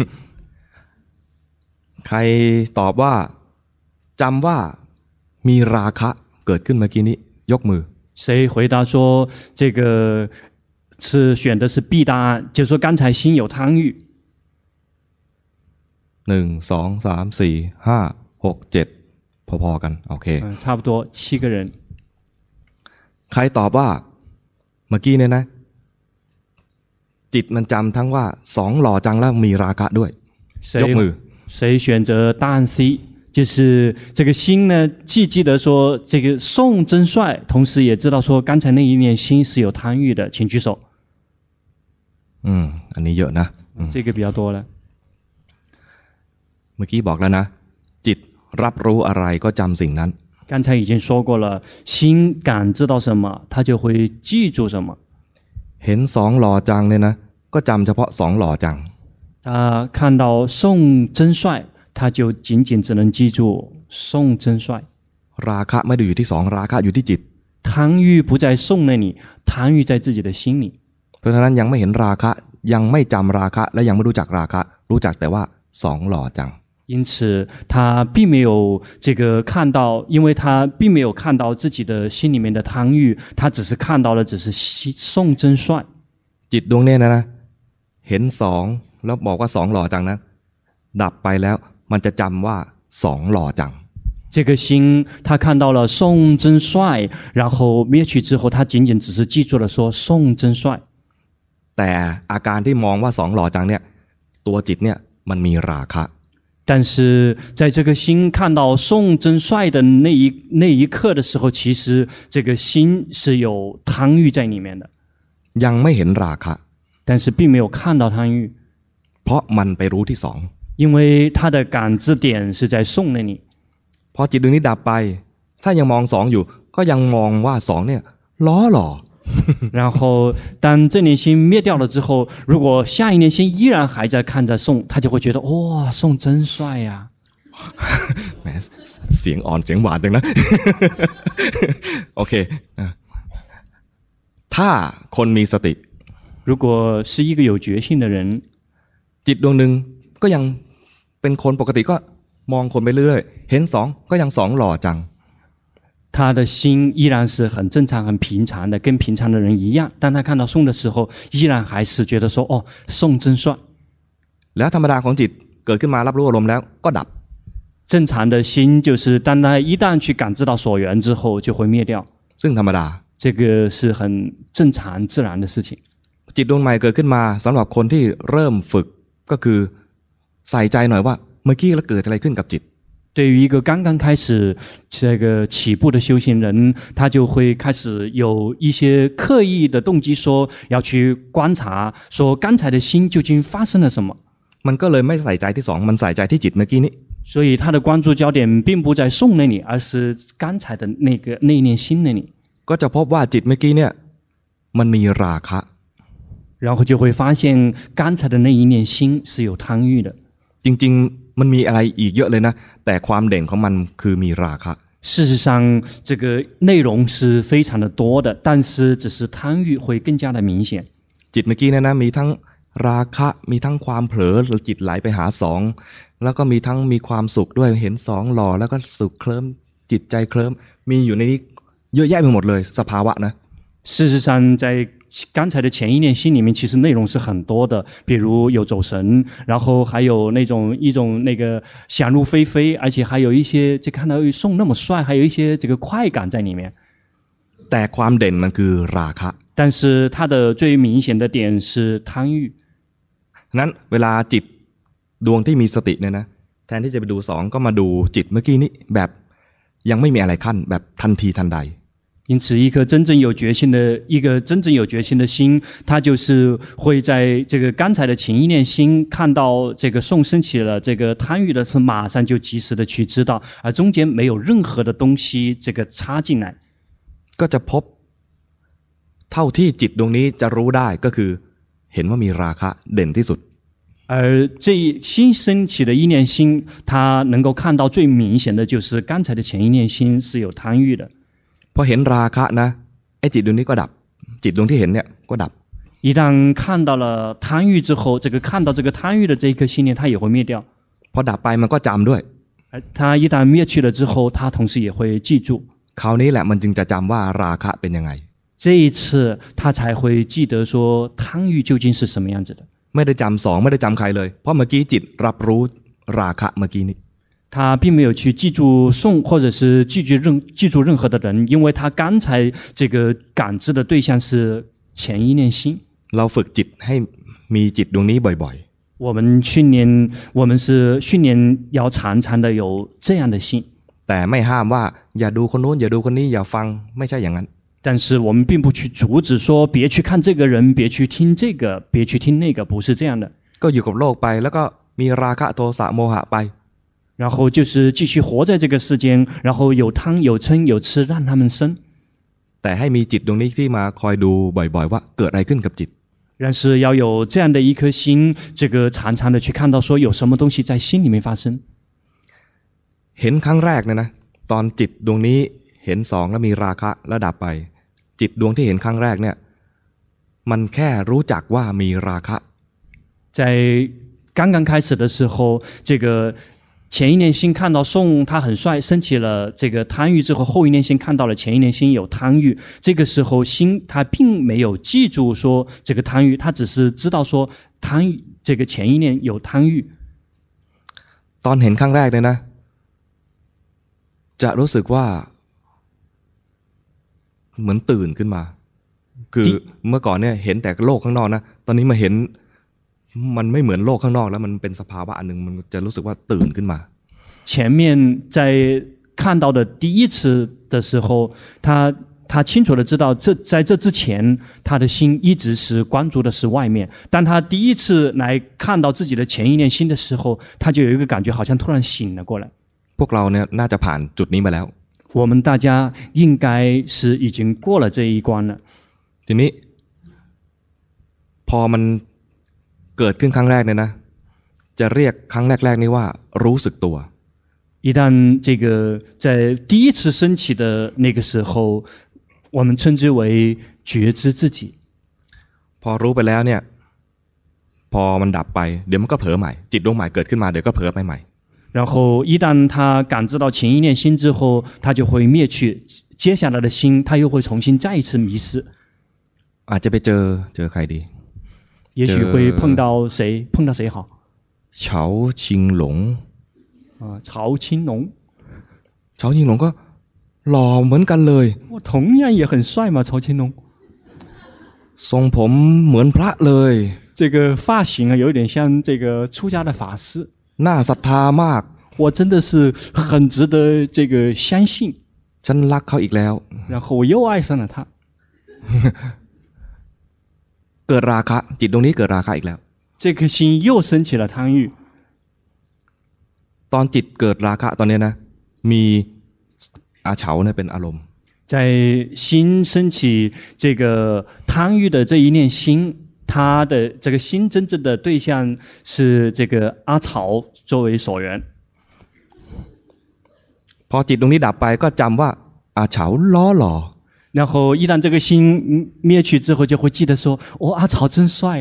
ใครตอบว่าจำว่ามีราคะเกิดขึ้นเมื่อกี้นี้ยกมือ谁回答说这个是选的是 B 答案，就说刚才心有贪欲。 หนึ่งสองสามสี่ห้าหกเจ็ดพอๆกันโอเค嗯，差不多七个人。 ใครตอบว่าเมื่อกี้เนี่ยนะจิตมันจำทั้งว่าสองหล่อจังแล้วมีราคะด้วยยกมือ谁谁选择答案 C？ 就是这个心呢，既记得说这个宋真帅，同时也知道说刚才那一念心是有贪欲的，请举手。 อืมอันนี้เยอะนะอืม这个比较多了。 เมื่อกี้บอกแล้วนะจิตรับรู้อะไรก็จำสิ่งนั้น刚才已经说过了，心感知到什么，它就会记住什么。 เห็นสองหล่อจังเนี่ยนะก็จำเฉพาะสองหล่อจัง他看到宋真帅，他就仅仅只能记住宋真帅。 ราคะไม่ได้อยู่ที่สองราคะอยู่ที่จิต贪欲不在宋那里，贪欲在自己的心里。 เพราะฉะนั้นยังไม่เห็นราคะยังไม่จำราคะและยังไม่รู้จักราคะรู้จักแต่ว่าสองหล่อจัง因此，他并没有这个看到，因为他并没有看到自己的心里面的贪欲，他只是看到了只是宋真帅。 จิตดวงเนี้ยนะนะเห็นสองแล้วบอกว่าสองหล่อจังนะดับไปแล้วมันจะจำว่าสองหล่อจัง这个心，他看到了宋真帅，然后灭去之后，他仅仅只是记住了说宋真帅。 แต่อาการที่มองว่าสองหล่อจังเนี่ยตัวจิตเนี่ยมันมีราคะ但是在这个心看到宋真帅的那一那一刻的时候，其实这个心是有贪欲在里面的。 ยังไม่เห็นราคะ但是并没有看到贪欲， เพราะมันไปรู้ที่สอง因为他的感知点是在宋那里。 พอจิตดวงนี้ดับไปถ้ายังมองสองอยู่ก็ยังมองว่าสองเนี่ยล้อหล่อ然后当这念心灭掉了之后，如果下一念心依然还在看着宋，他就会觉得哇，宋真帅呀、 แหมเสียงอ่อนเสียงหวานจังนะ โอเคถ้าคนมีสติ如果是一个有觉性的人， จิตดวงหนึ่งก็ยังเป็นคนปกติก็มองคนไปเรื่อยๆเห็นสองก็ยังสองหล่อจัง他的心依然是很正常、很平常的，跟平常的人一样。当他看到宋的时候，依然还是觉得说：“哦，宋真帅。” แล้วธรรมดาของจิตเกิดขึ้นมารับรู้อารมณ์แล้วก็ดับ正常的心就是当他一旦去感知到所缘之后，就会灭掉。 ซึ่งธรรมดา这个是很正常自然的事情。 จิตดวงใหม่เกิดขึ้นมาสำหรับคนที่เริ่มฝึกก็คือใส่ใจหน่อยว่าเมื่อกี้แล้วเกิดอะไรขึ้นกับจิต对于一个刚刚开始这个起步的修行人，他就会开始有一些刻意的动机，说要去观察，说刚才的心究竟发生了什么。 มันก็เลยไม่ใส่ใจที่สองมันใส่ใจที่จิตเมื่อกี้นี้所以他的关注焦点并不在宋那里，而是刚才的那个那一念心那里。 ก็จะพบว่าจิตเมื่อกี้เนี่ยมันมีราคะ然后就会发现刚才的那一念心是有贪欲的。 จริงๆมันมีอะไรอีกเยอะเลยนะแต่ความเด่นของมันคือมีราคะ事实上这个内容是非常的多的，但是只是贪欲会更加的明显。 จิตเมื่อกี้เนี่ยนะมีทั้งราคะมีทั้งความเผลอหรือจิตไหลไปหาสองแล้วก็มีทั้งมีความสุขด้วยเห็นสองหล่อแล้วก็สุขเคลิ้มจิตใจเคลิ้มมีอยู่ในนี้เยอะแยะไปหมดเลยสภาวะนะ事实上在刚才的前一念心里面其实内容是很多的，比如有走神，然后还有那种一种那个想入非非，而且还有一些这看到宋那么帅，还有一些这个快感在里面。 แต่ความเด่นมันคือราคะ但是它的最明显的点是贪欲。 นั้นเวลาจิตดวงที่มีสติเนี่ยนะแทนที่จะไปดูสองก็มาดูจิตเมื่อกี้นี้แบบยังไม่มีอะไรขั้นแบบทันทีทันใด因此一颗真正有决心的一个真正有决心的心，它就是会在这个刚才的前一念心看到这个宋升起了这个贪欲的时候，马上就及时的去知道，而中间没有任何的东西这个插进来。 ก็จะพบเท่าที่จิตดวงนี้จะรู้ได้ก็คือเห็นว่ามีราคะเด่นที่สุด而这一新升起的一念心，它能够看到最明显的就是刚才的前一念心是有贪欲的。 พอเห็นราคะนะไอ้จิตดวงนี้ก็ดับจิตดวงที่เห็นเนี่ยก็ดับ一旦看到了贪欲之后，这个看到这个贪欲的这一颗心念，它也会灭掉。 พอดับไปมันก็จำด้วย而它一旦灭去了之后，它同时也会记住。 คราวนี้แหละมันจึงจะจำว่าราคะเป็นยังไง这一次他才会记得说贪欲究竟是什么样子的。 ไม่ได้จำสองไม่ได้จำใครเลยเพราะเมื่อกี้จิตรับรู้ราคะเมื่อกี้นี้他并没有去记住宋或者是记住任记住任何的人，因为他刚才这个感知的对象是前一念心。 เราฝึกจิตให้มีจิตดวงนี้บ่อยๆ我们训练我们是训练要常常的有这样的心。 แต่ไม่ห้ามว่าอย่าดูคนนู้นอย่าดูคนนี้อย่าฟังไม่ใช่อย่างนั้น但是我们并不去阻止说别去看这个人，别去听这个，别去听那个，不是这样的。 ก็อยู่กับโลกไปแล้วก็มีราคะโทสะโมหะไป然后就是继续活在这个世间，然后有贪有嗔有痴让他们生。 แต่ให้มีจิตดวงนี้ที่มาคอยดูบ่อยๆว่าเกิดอะไรขึ้นกับจิต但是要有这样的一颗心，这个常常的去看到说有什么东西在心里面发生。 เห็นครั้งแรกเนี่ยนะตอนจิตดวงนี้เห็นสองแล้วมีราคะแล้วดับไปจิตดวงที่เห็นครั้งแรกเนี่ยมันแค่รู้จักว่ามีราคะ在刚刚开始的时候，这个前一念心看到宋他很帅，升起了这个贪欲之后，后一念心看到了前一念心有贪欲，这个时候心他并没有记住说这个贪欲，他只是知道说贪欲这个前一念有贪欲。 ตอนเห็นครั้งแรกเนี่ยนะจะรู้สึกว่าเหมือนตื่นขึ้นมาคือเมื่อก่อนเนี่ยเห็นแต่โลกข้างนอกนะตอนนี้มาเห็นมันไม่เหมือนโลกข้างนอกแล้วมันเป็นสภาวะอันนึงมันจะรู้สึกว่าตื่นขึ้นมา前面在看到的第一次的时候他他清楚的知道这在这之前他的心一直是关注的是外面当他第一次来看到自己的前一念心的时候他就有一个感觉好像突然醒了过来พวกเราเนี่ยน่าจะผ่านจุดนี้มาแล้ว我们大家应该是已经过了这一关了ทีนี้พอมันเกิดขึ้นครั้งแรกเนี่ยนะจะเรียกครั้งแรกๆนี้ว่ารู้สึกตัว一旦这个在第一次升起的那个时候我们称之为觉知自己พอรู้ไปแล้วเนี่ยพอมันดับไปเดี๋ยวมันก็เผลอใหม่จิตดวงใหม่เกิดขึ้นมาเดี๋ยวก็เผลอไปใหม่然后一旦他感知到前一念心之后他就会灭去接下来的心他又会重新再一次迷失อาจจะไปเจอเจอใครดี也许会碰到谁碰到谁好เฉาชิงหลง啊曹青龙เฉาชิงหลงก็หล่อเหมือนกันเลย同样也很帅嘛曹青龙ทรงผมเหมือนพระเลย这个发型啊有点像这个出家的法师น่าศรัทธามาก我真的是很值得这个相信ฉันรักเขาอีกแล้ว然后我又爱上了他เกิดราคะจิตตรงนี้เกิดราคะอีกแล้ว这颗心又升起了贪欲ตอนจิตเกิดราคะตอนนี้นะมีอาเฉาเนี่ยเป็นอารมณ์在心升起这个贪欲的这一念心他的这个心真正的对象是这个阿曹作为所缘พอจิตตรงนี้ดับไปก็จำว่าอาเฉาล้อหล่อ然后一旦这个心灭去之后就会记得说哦阿曹真帅啊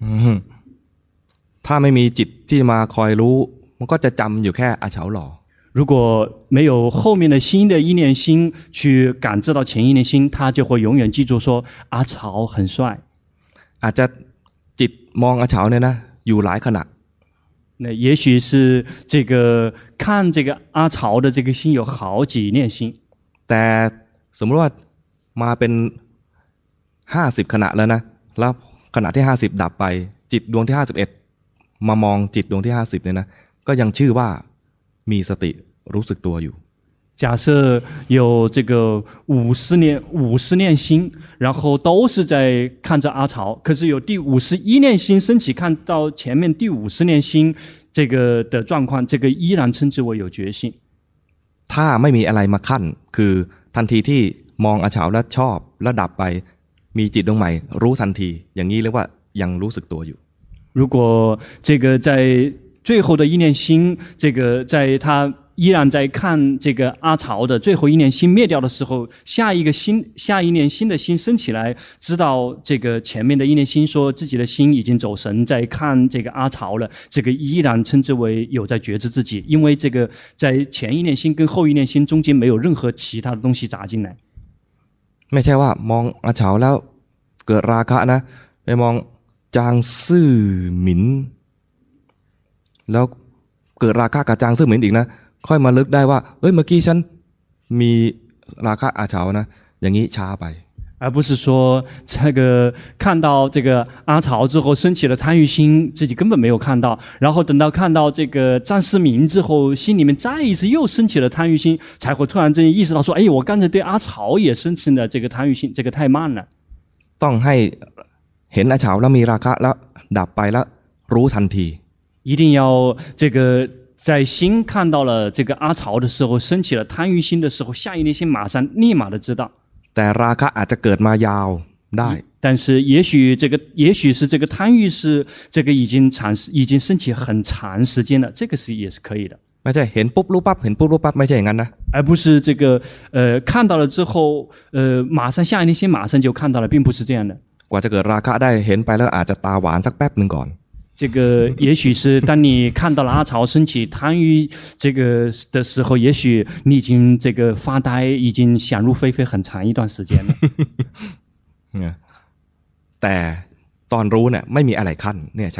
ถ้าไม่มีจิตที่มาคอยรู้มันก็จะจำอยู่แค่อาเฉาหล่อ如果没有后面的新的一念心去感知到前一念心他就会永远记住说阿曹很帅อาจจะจิตมองอาเฉาเนี่ยนะอยู่หลายขณะ那也许是这个看这个阿曹的这个心有好几念心แต่สมมติว่ามาเป็นห้าสิบขณะแล้วนะแล้วขณะที่ห้าสิบดับไปจิตดวงที่ห้าสิบเอ็ดมามองจิตดวงที่ห้าสิบเนี่ยนะก็ยังชื่อว่ามีสติรู้สึกตัวอยู่假设有这个五十年五十念心然后都是在看着阿曹可是有第五十一念心升起看到前面第五十念心这个的状况这个依然称之为有觉性ถ้าไม่มีอะไรมาขั้นคือทันทีที่มองอาเฉาแล้วชอบแล้วดับไปมีจิตดวงใหม่รู้ทันทีอย่างนี้เรียกว่ายังรู้สึกตัวอยู่如果这个在最后的一念心这个在他依然在看这个阿曹的最后一念心灭掉的时候下一个心下一念新的心升起来知道这个前面的一念心说自己的心已经走神在看这个阿曹了这个依然称之为有在觉知自己因为这个在前一念心跟后一念心中间没有任何其他的东西砸进来ไม่ใช่ว่ามองอาเฉาแล้วเกิดราคะนะไปมองจางซื่อหมินแล้วเกิดราคะกับจางซื่อหมินอีกนะค่อยมาลึกได้ว่าเอ้ยเมื่อกี้ฉันมีราคะอาเฉานะอย่างนี้ช้าไป而不是说这个看到这个阿曹之后升起了贪欲心自己根本没有看到然后等到看到这个张思明之后心里面再一次又升起了贪欲心才会突然之间意识到说哎我刚才对阿曹也生起了这个贪欲心这个太慢了ต้องให้เห็นอาเฉาแล้วมีราคะแล้วดับไปแล้วรู้ทันที一定要这个在心看到了这个阿曹的时候升起了贪欲心的时候下一念心马上立马的知道แต่ราคะอาจจะเกิดมายาวได้但是也许这个也许是这个贪欲是这个已经长已经升起很长时间了这个是也是可以的ไม่ใช่เห็นปุ๊บรู้ปั๊บเห็นปุ๊บรู้ปั๊บไม่ใช่อย่างนั้นนะ而不是这个呃看到了之后呃马上下一念心马上就看到了并不是这样的กว่าจะเกิดราคะได้เห็นไปแล้วอาจจะตาหวานสักแป๊บนึงก่อน这个也许是当你看到了阿曹升起贪欲这个的时候也许你已经这个发呆已经想入非非很长一段时间了แต่ตอนรู้เนี่ยไม่มีอะไรขั้นเนี่ยใช้ได้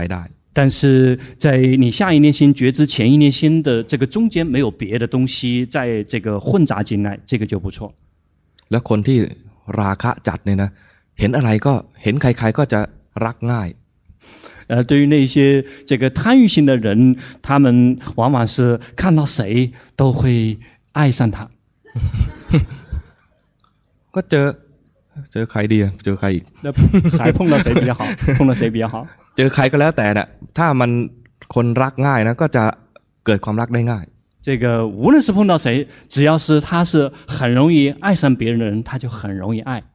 但是在你下一念心觉知前一念心的这个中间没有别的东西在这个混杂进来，这个就不错。 แล้วคนที่ราคะจัดเนี่ยนะเห็นอะไรก็เห็นใครๆก็จะรักง่าย呃，对于那些这个贪欲心的人，他们往往是看到谁都会爱上他。 ก็เจอเจอใครดีอะเจอใครอีก那还碰到谁比较好？碰到谁比较好？ เจอใครก็แล้วแต่น่ะถ้ามันคนรักง่ายนะก็จะเกิดความรักได้ง่าย这个无论是碰到谁，只要是他是很容易爱上别人的人，他就很容易爱。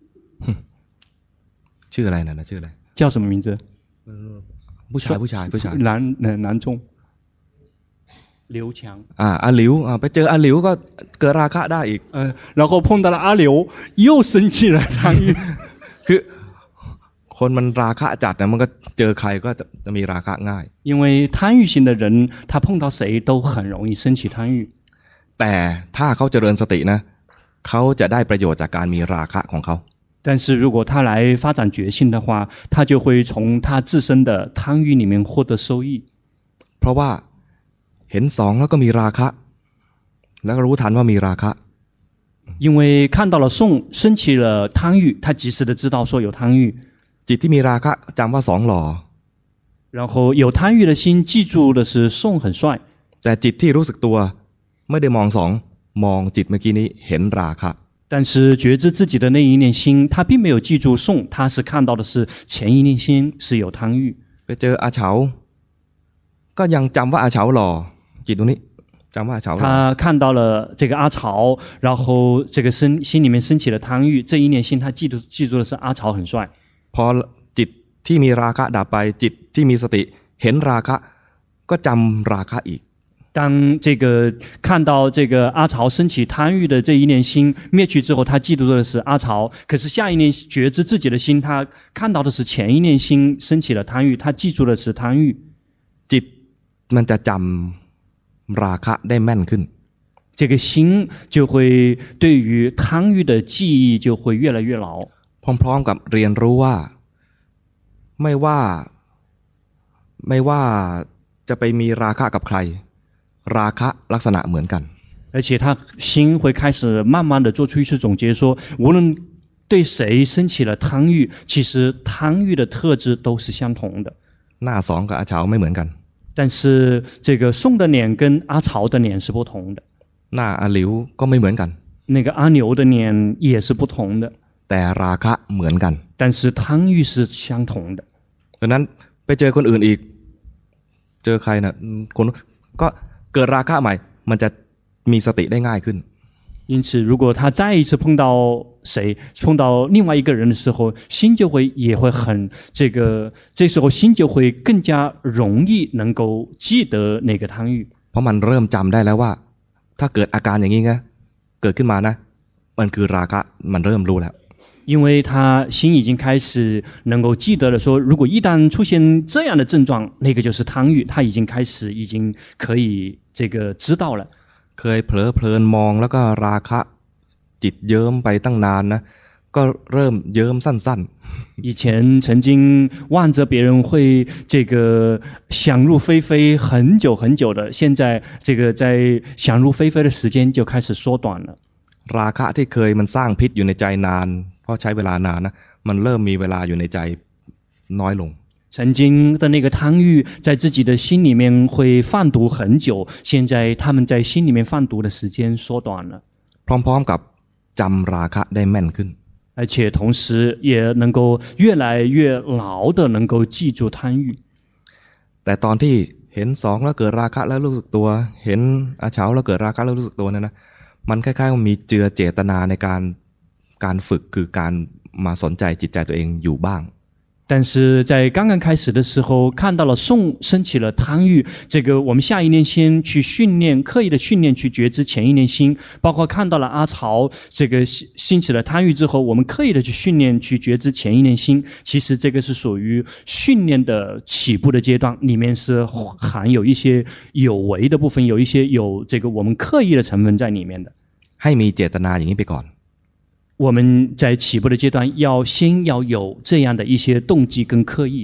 ชื่ออะไรนะนะชื่ออะไร叫什么名字？ ผู้ชายผู้ชายผู้ชาย男男男众。刘强。 อ่าอาหลิวอ่าไปเจออาหลิวก็เกิดราคะได้อีก呃，然后碰到了阿刘，又生气了贪欲。 คือคนมันราคะจัดนะมันก็เจอใครก็จะจะมีราคะง่าย因为贪欲心的人，他碰到谁都很容易升起贪欲。 แต่ถ้าเขาเจริญสตินะเขาจะได้ประโยชน์จากการมีราคะของเขา但是如果他来发展觉性的话，他就会从他自身的贪欲里面获得收益。 เพราะว่าเห็นสองแล้วก็มีราคะแล้วก็รู้ทันว่ามีราคะ因为看到了宋升起了贪欲，他及时的知道说有贪欲。 จิตที่มีราคะจำว่าสองหล่อ然后有贪欲的心记住的是宋很帅， แต่จิตที่รู้สึกตัวไม่ได้มองสองมองจิตเมื่อกี้นี้เห็นราคะ但是觉知自己的那一念心，他并没有记住宋，他是看到的是前一念心是有贪欲。 ไปเจออาเฉาก็ยังจำว่าอาเฉาหล่อจิตตรงนี้จำว่าอาเฉาหล่อ他看到了这个阿曹，然后这个身心里面升起了贪欲，这一念心他记住记住的是阿曹很帅。 พอจิตที่มีราคะดับไปจิตที่มีสติเห็นราคะก็จำราคะอีก当这个看到这个阿曹升起贪欲的这一念心灭去之后，他记住的是阿曹。可是下一念觉知自己的心，他看到的是前一念心升起了贪欲，他记住的是贪欲。 จิตมันจะจำราคะได้แม่นขึ้น这个心就会对于贪欲的记忆就会越来越牢。 พร้อมๆกับเรียนรู้ว่าไม่ว่าไม่ว่าจะไปมีราคะกับใครราคะลักษณะเหมือนกัน而且他心会开始慢慢的做出一次总结说，无论对谁升起了贪欲，其实贪欲的特质都是相同的。 หน้าสองกับอาเฉาไม่เหมือนกัน但是这个宋的脸跟阿曹的脸是不同的， หน้าอาหลิวก็ไม่เหมือนกัน那个阿牛的脸也是不同的， แต่ราคะเหมือนกัน但是贪欲是相同的。 ดังนั้นไปเจอคนอื่นอีกเจอใครนะคนก็เกิดราคะใหม่มันจะมีสติได้ง่ายขึ้น因此，如果他再一次碰到谁，碰到另外一个人的时候，心就会也会很这个，这时候心就会更加容易能够记得那个贪欲， เพราะมันเริ่มจำได้แล้วว่าถ้าเกิดอาการอย่างนี้นะเกิดขึ้นมานะมันคือราคะมันเริ่มรู้แล้ว因为他心已经开始能够记得了说，如果一旦出现这样的症状，那个就是贪欲，他已经开始已经可以这个知道了。 เคยเผลอเพลินมองแล้วก็ราคะจิตเยิ้มไปตั้งนานนะก็เริ่มเยิ้มสั้น以前曾经望着别人会这个想入非非很久很久的，现在这个在想入非非的时间就开始缩短了。 ๆราคะที่เคยมันสร้างพิษอยู่ในใจนานเพราะใช้เวลานานนะมันเริ่มมีเวลาอยู่ในใจน้อยลง曾经的那个贪欲在自己的心里面会贩毒很久，现在他们在心里面贩毒的时间缩短了， พร้อมๆกับจำราคะได้แม่นขึ้น而且同时也能够越来越牢的能够记住贪欲。 แต่ตอนที่เห็นสองแล้วเกิดราคะแล้วรู้สึกตัวเห็นอาเฉาแล้วเกิดราคะแล้วรู้สึกตัวเนี่ยนะมันคล้ายๆว่ามีเจือเจตนาในการการฝึกคือการมาสนใจจิตใจตัวเองอยู่บ้าง但是在刚刚开始的时候，看到了宋升起了贪欲，这个我们下一念心去训练，刻意的训练去觉知前一念心，包括看到了阿曹这个兴起了贪欲之后，我们刻意的去训练去觉知前一念心，其实这个是属于训练的起步的阶段，里面是含有一些有为的部分，有一些有这个我们刻意的成分在里面的。 ให้มีเจตนาอย่างนี้ไปก่อน我们在起步的阶段要先要有这样的一些动机跟刻意。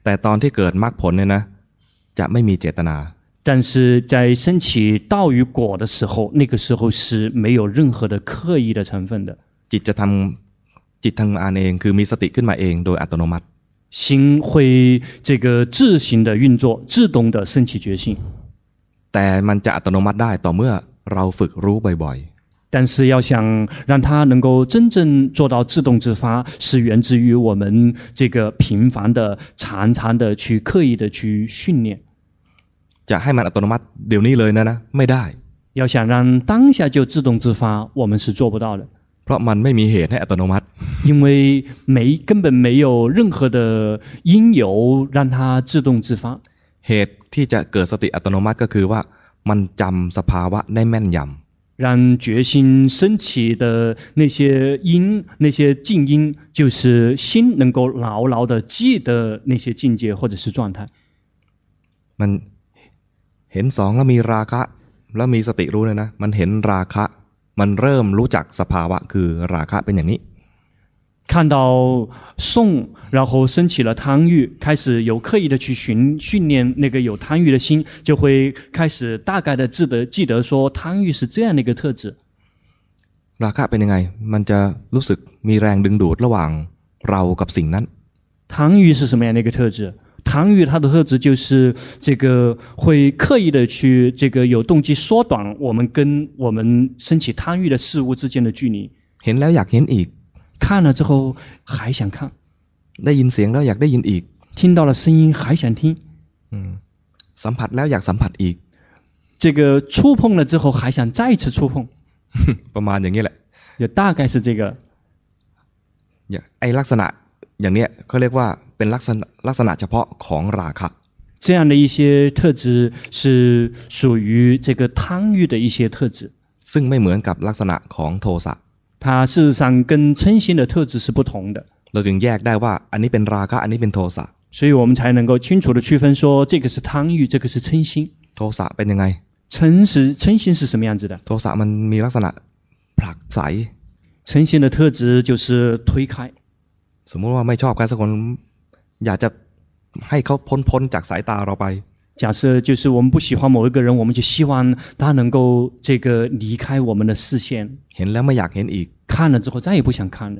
แต่ตอนที่เกิดมรรคผลเนี่ยนะจะไม่มีเจตนา但是在升起道与果的时候，那个时候是没有任何的刻意的成分的。 จิตจะทำจิตทำงานเองคือมีสติขึ้นมาเองโดยอัตโนมัติ心会这个自行的运作，自动的升起觉性。 แต่มันจะอัตโนมัติได้ต่อเมื่อเราฝึกรู้บ่อย但是要想让它能够真正做到自动自发，是源自于我们这个频繁的、常常的去刻意的去训练。 ๆจะให้มันอัตโนมัติเดี๋ยวนี้เลยนะนะไม่ได้要想让当下就自动自发，我们是做不到的。 เพราะมันไม่มีเหตุให้อัตโนมัติ因为没根本没有任何的因由让它自动自发。 เหตุที่จะเกิดสติอัตโนมัติก็คือว่ามันจำสภาวะได้แม่นยำ让决心升起的那些因、那些静因，就是心能够牢牢的记得那些境界或者是状态。 มันเห็นสองแล้วมีราคะแล้วมีสติรู้เลยนะมันเห็นราคะมันเริ่มรู้จักสภาวะคือราคะเป็นอย่างนี้看到送，然后升起了贪欲，开始有刻意的去训训练那个有贪欲的心，就会开始大概的记得记得说贪欲是这样的一个特质。 ราคะเป็นยังไงมันจะรู้สึกมีแรงดึงดูดระหว่างเรากับสิ่งนั้น贪欲是什么样的一个特质？贪欲它的特质就是这个会刻意的去这个有动机缩短我们跟我们升起贪欲的事物之间的距离。 เห็นแล้วอยากเห็นอีก看了之后还想看， ได้ยินเสียงแล้วอยากได้ยินอีก听到了声音还想听， อืมสัมผัสแล้วอยากสัมผัสอีก这个触碰了之后还想再次触碰， ประมาณอย่างนี้แหละ也大概是这个。 อย่างไอ้ลักษณะอย่างเนี้ยเขาเรียกว่าเป็นลักษณะลักษณะเฉพาะของราคะ这样的一些特质是属于这个贪欲的一些特质， ซึ่งไม่เหมือนกับลักษณะของโทสะ它事实上跟嗔心的特质是不同的， เราจึงแยกได้ว่าอันนี้เป็นราคะอันนี้เป็นโทสะ所以我们才能够清楚的区分说这个是贪欲，这个是嗔心。 โทสะเป็นยังไง嗔是嗔心是什么样子的？ โทสะมันมีลักษณะผลักไส嗔心的特质就是推开。 สมมติว่าไม่ชอบใครสักคนอยากจะให้เขาพ้นพ้นจากสายตาเราไป假设就是我们不喜欢某一个人，我们就希望他能够这个离开我们的视线。 เห็นแล้วไม่อยากเห็นอีก看了之后再也不想看了。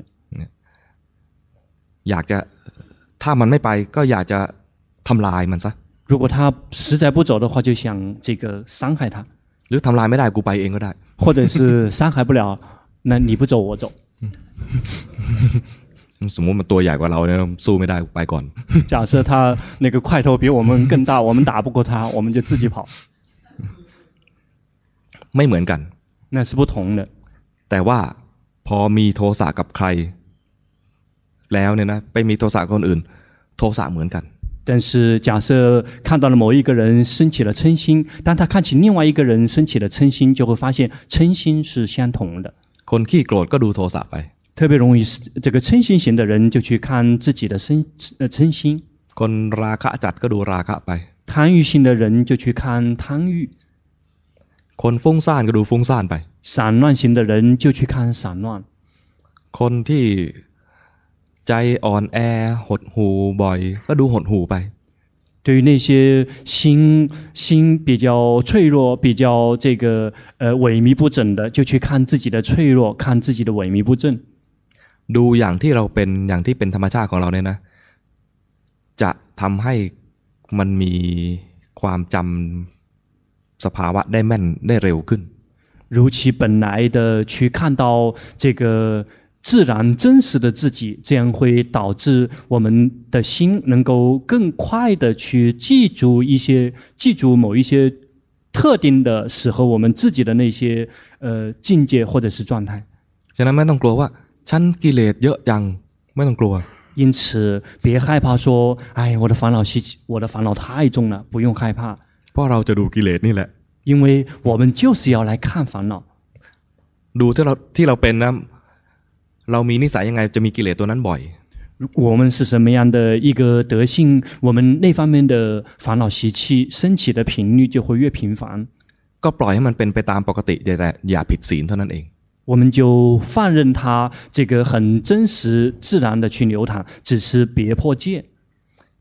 อยากจะถ้ามันไม่ไปก็อยากจะทำลายมันซะ如果他实在不走的话，就想这个伤害他， หรือทำลายไม่ได้กูไปเองก็ได้或者是伤害不了，那你不走我走。 สมมติมันตัวใหญ่กว่าเราเนี่ยสู้ไม่ได้กูไปก่อน假设他那个块头比我们更大，我们打不过他，我们就自己跑， ไม่เหมือนกัน那是不同的。 แต่ว่าพอมีโทสะกับใครแล้วเนี่ยนะไปมีโทสะกับคนอื่น โทสะเหมือนกัน但是假设看到了某一个人升起了嗔心，当他看起另外一个人升起了嗔心，就会发现嗔心是相同的。 คนขี้โกรธก็ดูโทสะไป特别容易这个嗔心型的人就去看自己的嗔呃嗔心， คนราคะจัดก็ดูราคะไป贪欲性的人就去看贪欲， คนฟุ้งซ่านก็ดูฟุ้งซ่านไป散乱型的人就去看散乱， คนที่ใจอ่อนแอหดหู่บ่อยก็ดูหดหู่ไป对于那些心心比较脆弱、比较这个呃萎靡不振的，就去看自己的脆弱，看自己的萎靡不振。 ดูอย่างที่เราเป็นอย่างที่เป็นธรรมชาติของเราเนี่ยนะจะทำให้มันมีความจำสภาวะได้แม่นได้เร็วขึ้น如其本来的去看到这个自然真实的自己，这样会导致我们的心能够更快的去记住一些记住某一些特定的适合我们自己的那些呃境界或者是状态。 ฉะนั้นไม่ต้องกลัวว่าฉันกิเลสเยอะจังไม่ต้องกลัว因此，别害怕说：“哎，我的烦恼习，我的烦恼太重了。”不用害怕， เพราะเราจะดูกิเลสนี่แหละ因为我们就是要来看烦恼。 ดูที่เราที่เราเป็นนะเรามีนิสัยยังไงจะมีกิเลสตัวนั้นบ่อย我们是什么样的一个德性，我们那方面的烦恼习气升起的频率就会越频繁。 ก็ปล่อยให้มันเป็นไปตามปกติแต่อย่าผิดศีลเท่านั้นเอง我们就放任它这个很真实自然的去流淌，只是别破戒。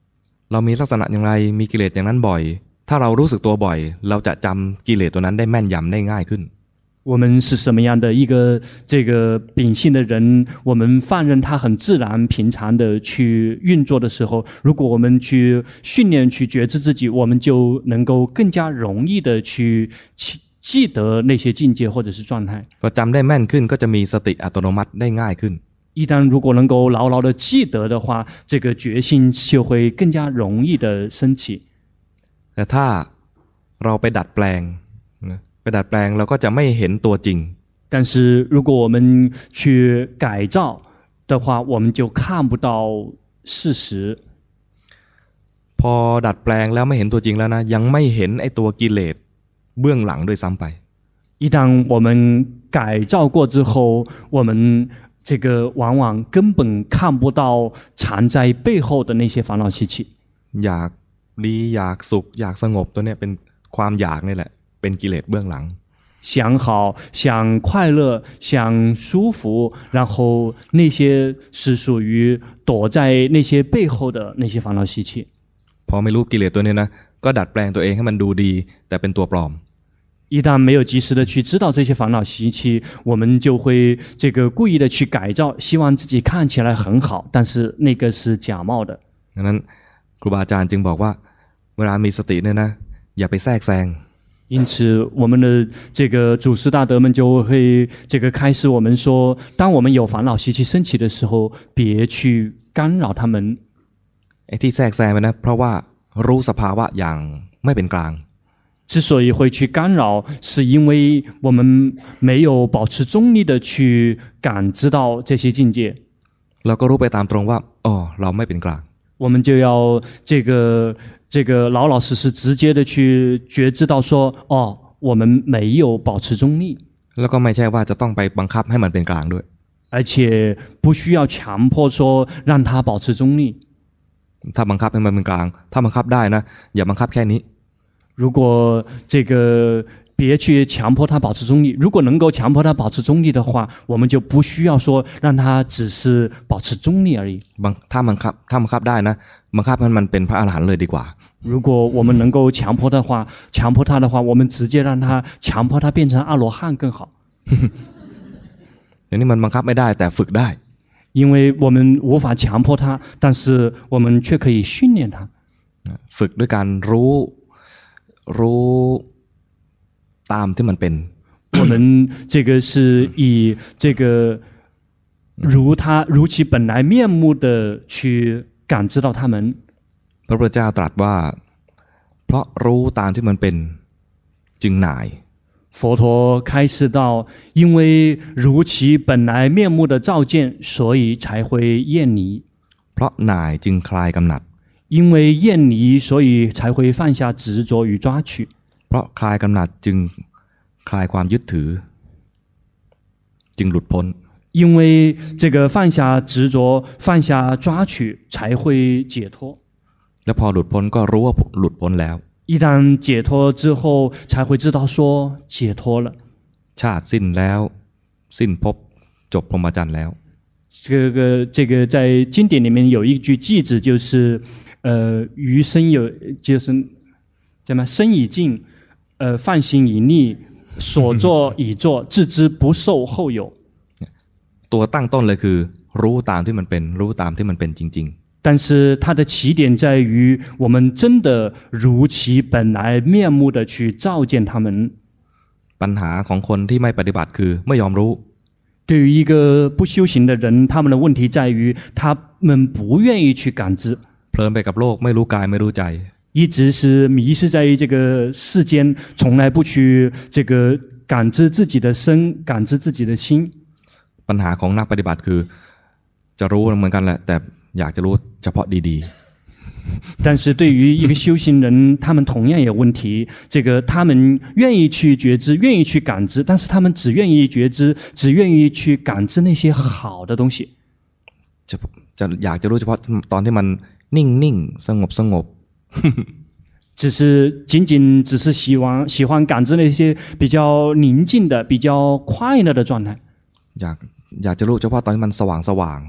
เรามีลักษณะอย่างไรมีกิเลสอย่างนั้นบ่อยถ้าเรารู้สึกตัวบ่อยเราจะจำกิเลสตัวนั้นได้แม่นยำได้ง่ายขึ้น我们是什么样的一个这个秉性的人，我们放任它很自然平常的去运作的时候，如果我们去训练去觉知自己，我们就能够更加容易的去记得那些境界或者是状态。 พอจำได้แม่นขึ้นก็จะมีสติอัตโนมัติได้ง่ายขึ้น一旦如果能够牢牢的记得的话，这个觉性就会更加容易的升起。 แต่ถ้าเราไปดัดแปลงไปดัดแปลงเราก็จะไม่เห็นตัวจริง但是如果我们去改造的话，我们就看不到事实。 พอดัดแปลงแล้วไม่เห็นตัวจริงแล้วนะยังไม่เห็นไอ้ตัวกิเลสเบื้องหลังด้วยซ้ำไป一旦我们改造过之后，我们这个往往根本看不到藏在背后的那些烦恼习气。 อยากดีอยากสุขอยากสงบตัวเนี้ยเป็นความอยากนี่แหละเป็นกิเลสเบื้องหลัง想好想快乐想舒服，然后那些是属于躲在那些背后的那些烦恼习气。 พอไม่รู้กิเลสตัวนี้นะก็ดัดแปลงตัวเองให้มันดูดีแต่เป็นตัวปลอม一旦没有及时的去知道这些烦恼习气，我们就会这个故意的去改造，希望自己看起来很好，但是那个是假冒的。 ดังนั้นครูบาอาจารย์จึงบอกว่าเวลามีสติเนี่ยนะอย่าไปแทรกแซง因此我们的这个祖师大德们就会这个开始我们说，当我们有烦恼习气升起的时候，别去干扰他们。 ไอ้ที่แทรกแซงไปนะเพราะว่ารู้สภาวะอย่างไม่เป็นกลาง之所以会去干扰，是因为我们没有保持中立的去感知到这些境界。 เราก็รู้ไปตามตรงว่าอ๋อเราไม่เป็นกลาง我们就要这个这个老老实实直接的去觉知到说，哦，我们没有保持中立。 แล้วก็ไม่ใช่ว่าจะต้องไปบังคับให้มันเป็นกลางด้วย而且不需要强迫说让它保持中立。 ถ้าบังคับให้มันเป็นกลางถ้าบังคับได้นะอย่าบังคับแค่นี้如果这个别去强迫它保持中立，如果能够强迫它保持中立的话，我们就不需要说让它只是保持中立而已。 ถ้าบังคับถ้าบังคับได้นะบังคับให้มันเป็นพระอรหันต์เลยดีกว่า如果我们能够强迫的话，强迫它的话，我们直接让它强迫它变成阿罗汉更好。 อย่างนี้มันบังคับไม่ได้แต่ฝึกได้因为我们无法强迫它，但是我们却可以训练它。 ฝึกด้วยการรู้รู้ตามที่มันเป็น我们这个是以这个如它如其本来面目的去感知到它们。 พระพุทธเจ้าตรัสว่าเพราะรู้ตามที่มันเป็นจึงหน่าย佛陀开示道，因为如其本来面目的照见，所以才会厌离。 เพราะหน่ายจึงคลายกำหนัด因为厌离，所以才会放下执着与抓取。 เพราะคลายกำหนัดจึงคลายความยึดถือจึงหลุดพ้น因为这个放下执着放下抓取才会解脱แล้วพอหลุดพ้นก็รู้ว่าหลุดพ้นแล้ว一旦解脱之后才会知道说解脱了ชาติสิ้นแล้วสิ้นภพจบพรหมจรรย์แล้ว这个这个在经典里面有一句偈子，就是呃余生有就是怎么生已尽，呃放心已立，所作已作，自知不受后有。 ตัวตั้งต้นเลยคือรู้ตามที่มันเป็นรู้ตามที่มันเป็นจริงๆ但是它的起点在于我们真的如其本来面目的去照见他们。 ปัญหาของคนที่ไม่ปฏิบัติคือไม่ยอมรู้对于一个不修行的人，他们的问题在于他们不愿意去感知， เพลินไปกับโลกไม่รู้กายไม่รู้ใจ一直是迷失在于这个世间，从来不去这个感知自己的身，感知自己的心。 ปัญหาของนักปฏิบัติคือจะรู้เหมือนกันแหละแต่อยากจะรู้เฉพาะดีๆ但是对于一个修行人，他们同样有问题。这个他们愿意去觉知，愿意去感知，但是他们只愿意觉知，只愿意去感知那些好的东西。 จะจะอยากจะรู้เฉพาะตอนที่มันนิ่งๆสงบสงบ只是仅仅只是喜欢喜欢感知那些比较宁静的、比较快乐的状态。 อยากอยากจะรู้เฉพาะตอนที่มันสว่างสว่าง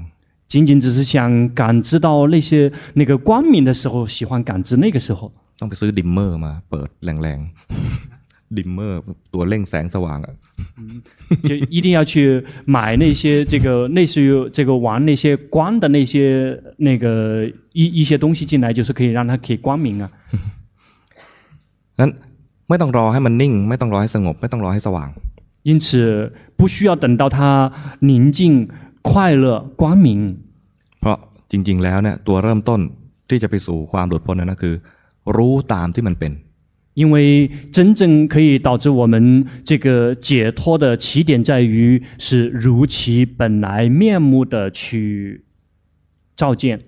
仅仅只是想感知到那些那个光明的时候，喜欢感知那个时候。 ต้องไปซื้อดิมเมอร์มาเปิดแรงๆ ดิมเมอร์ตัวเร่งแสงสว่างอะ就一定要去买那些这个类似于这个玩那些光的那些那个一一些东西进来，就是可以让它可以光明啊。 นั้นไม่ต้องรอให้มันนิ่งไม่ต้องรอให้สงบไม่ต้องรอให้สว่าง因此不需要等到它宁静、快乐、光明。 เพราะจริงๆแล้วเนี่ยตัวเริ่มต้นที่จะไปสู่ความหลุดพ้นนั้นก็คือรู้ตามที่มันเป็น因为真正可以导致我们这个解脱的起点在于是如其本来面目的去照见。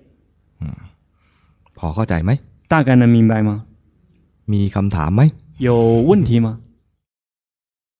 พอเข้าใจไหม大概能明白吗？ มีคำถามไหม有问题吗？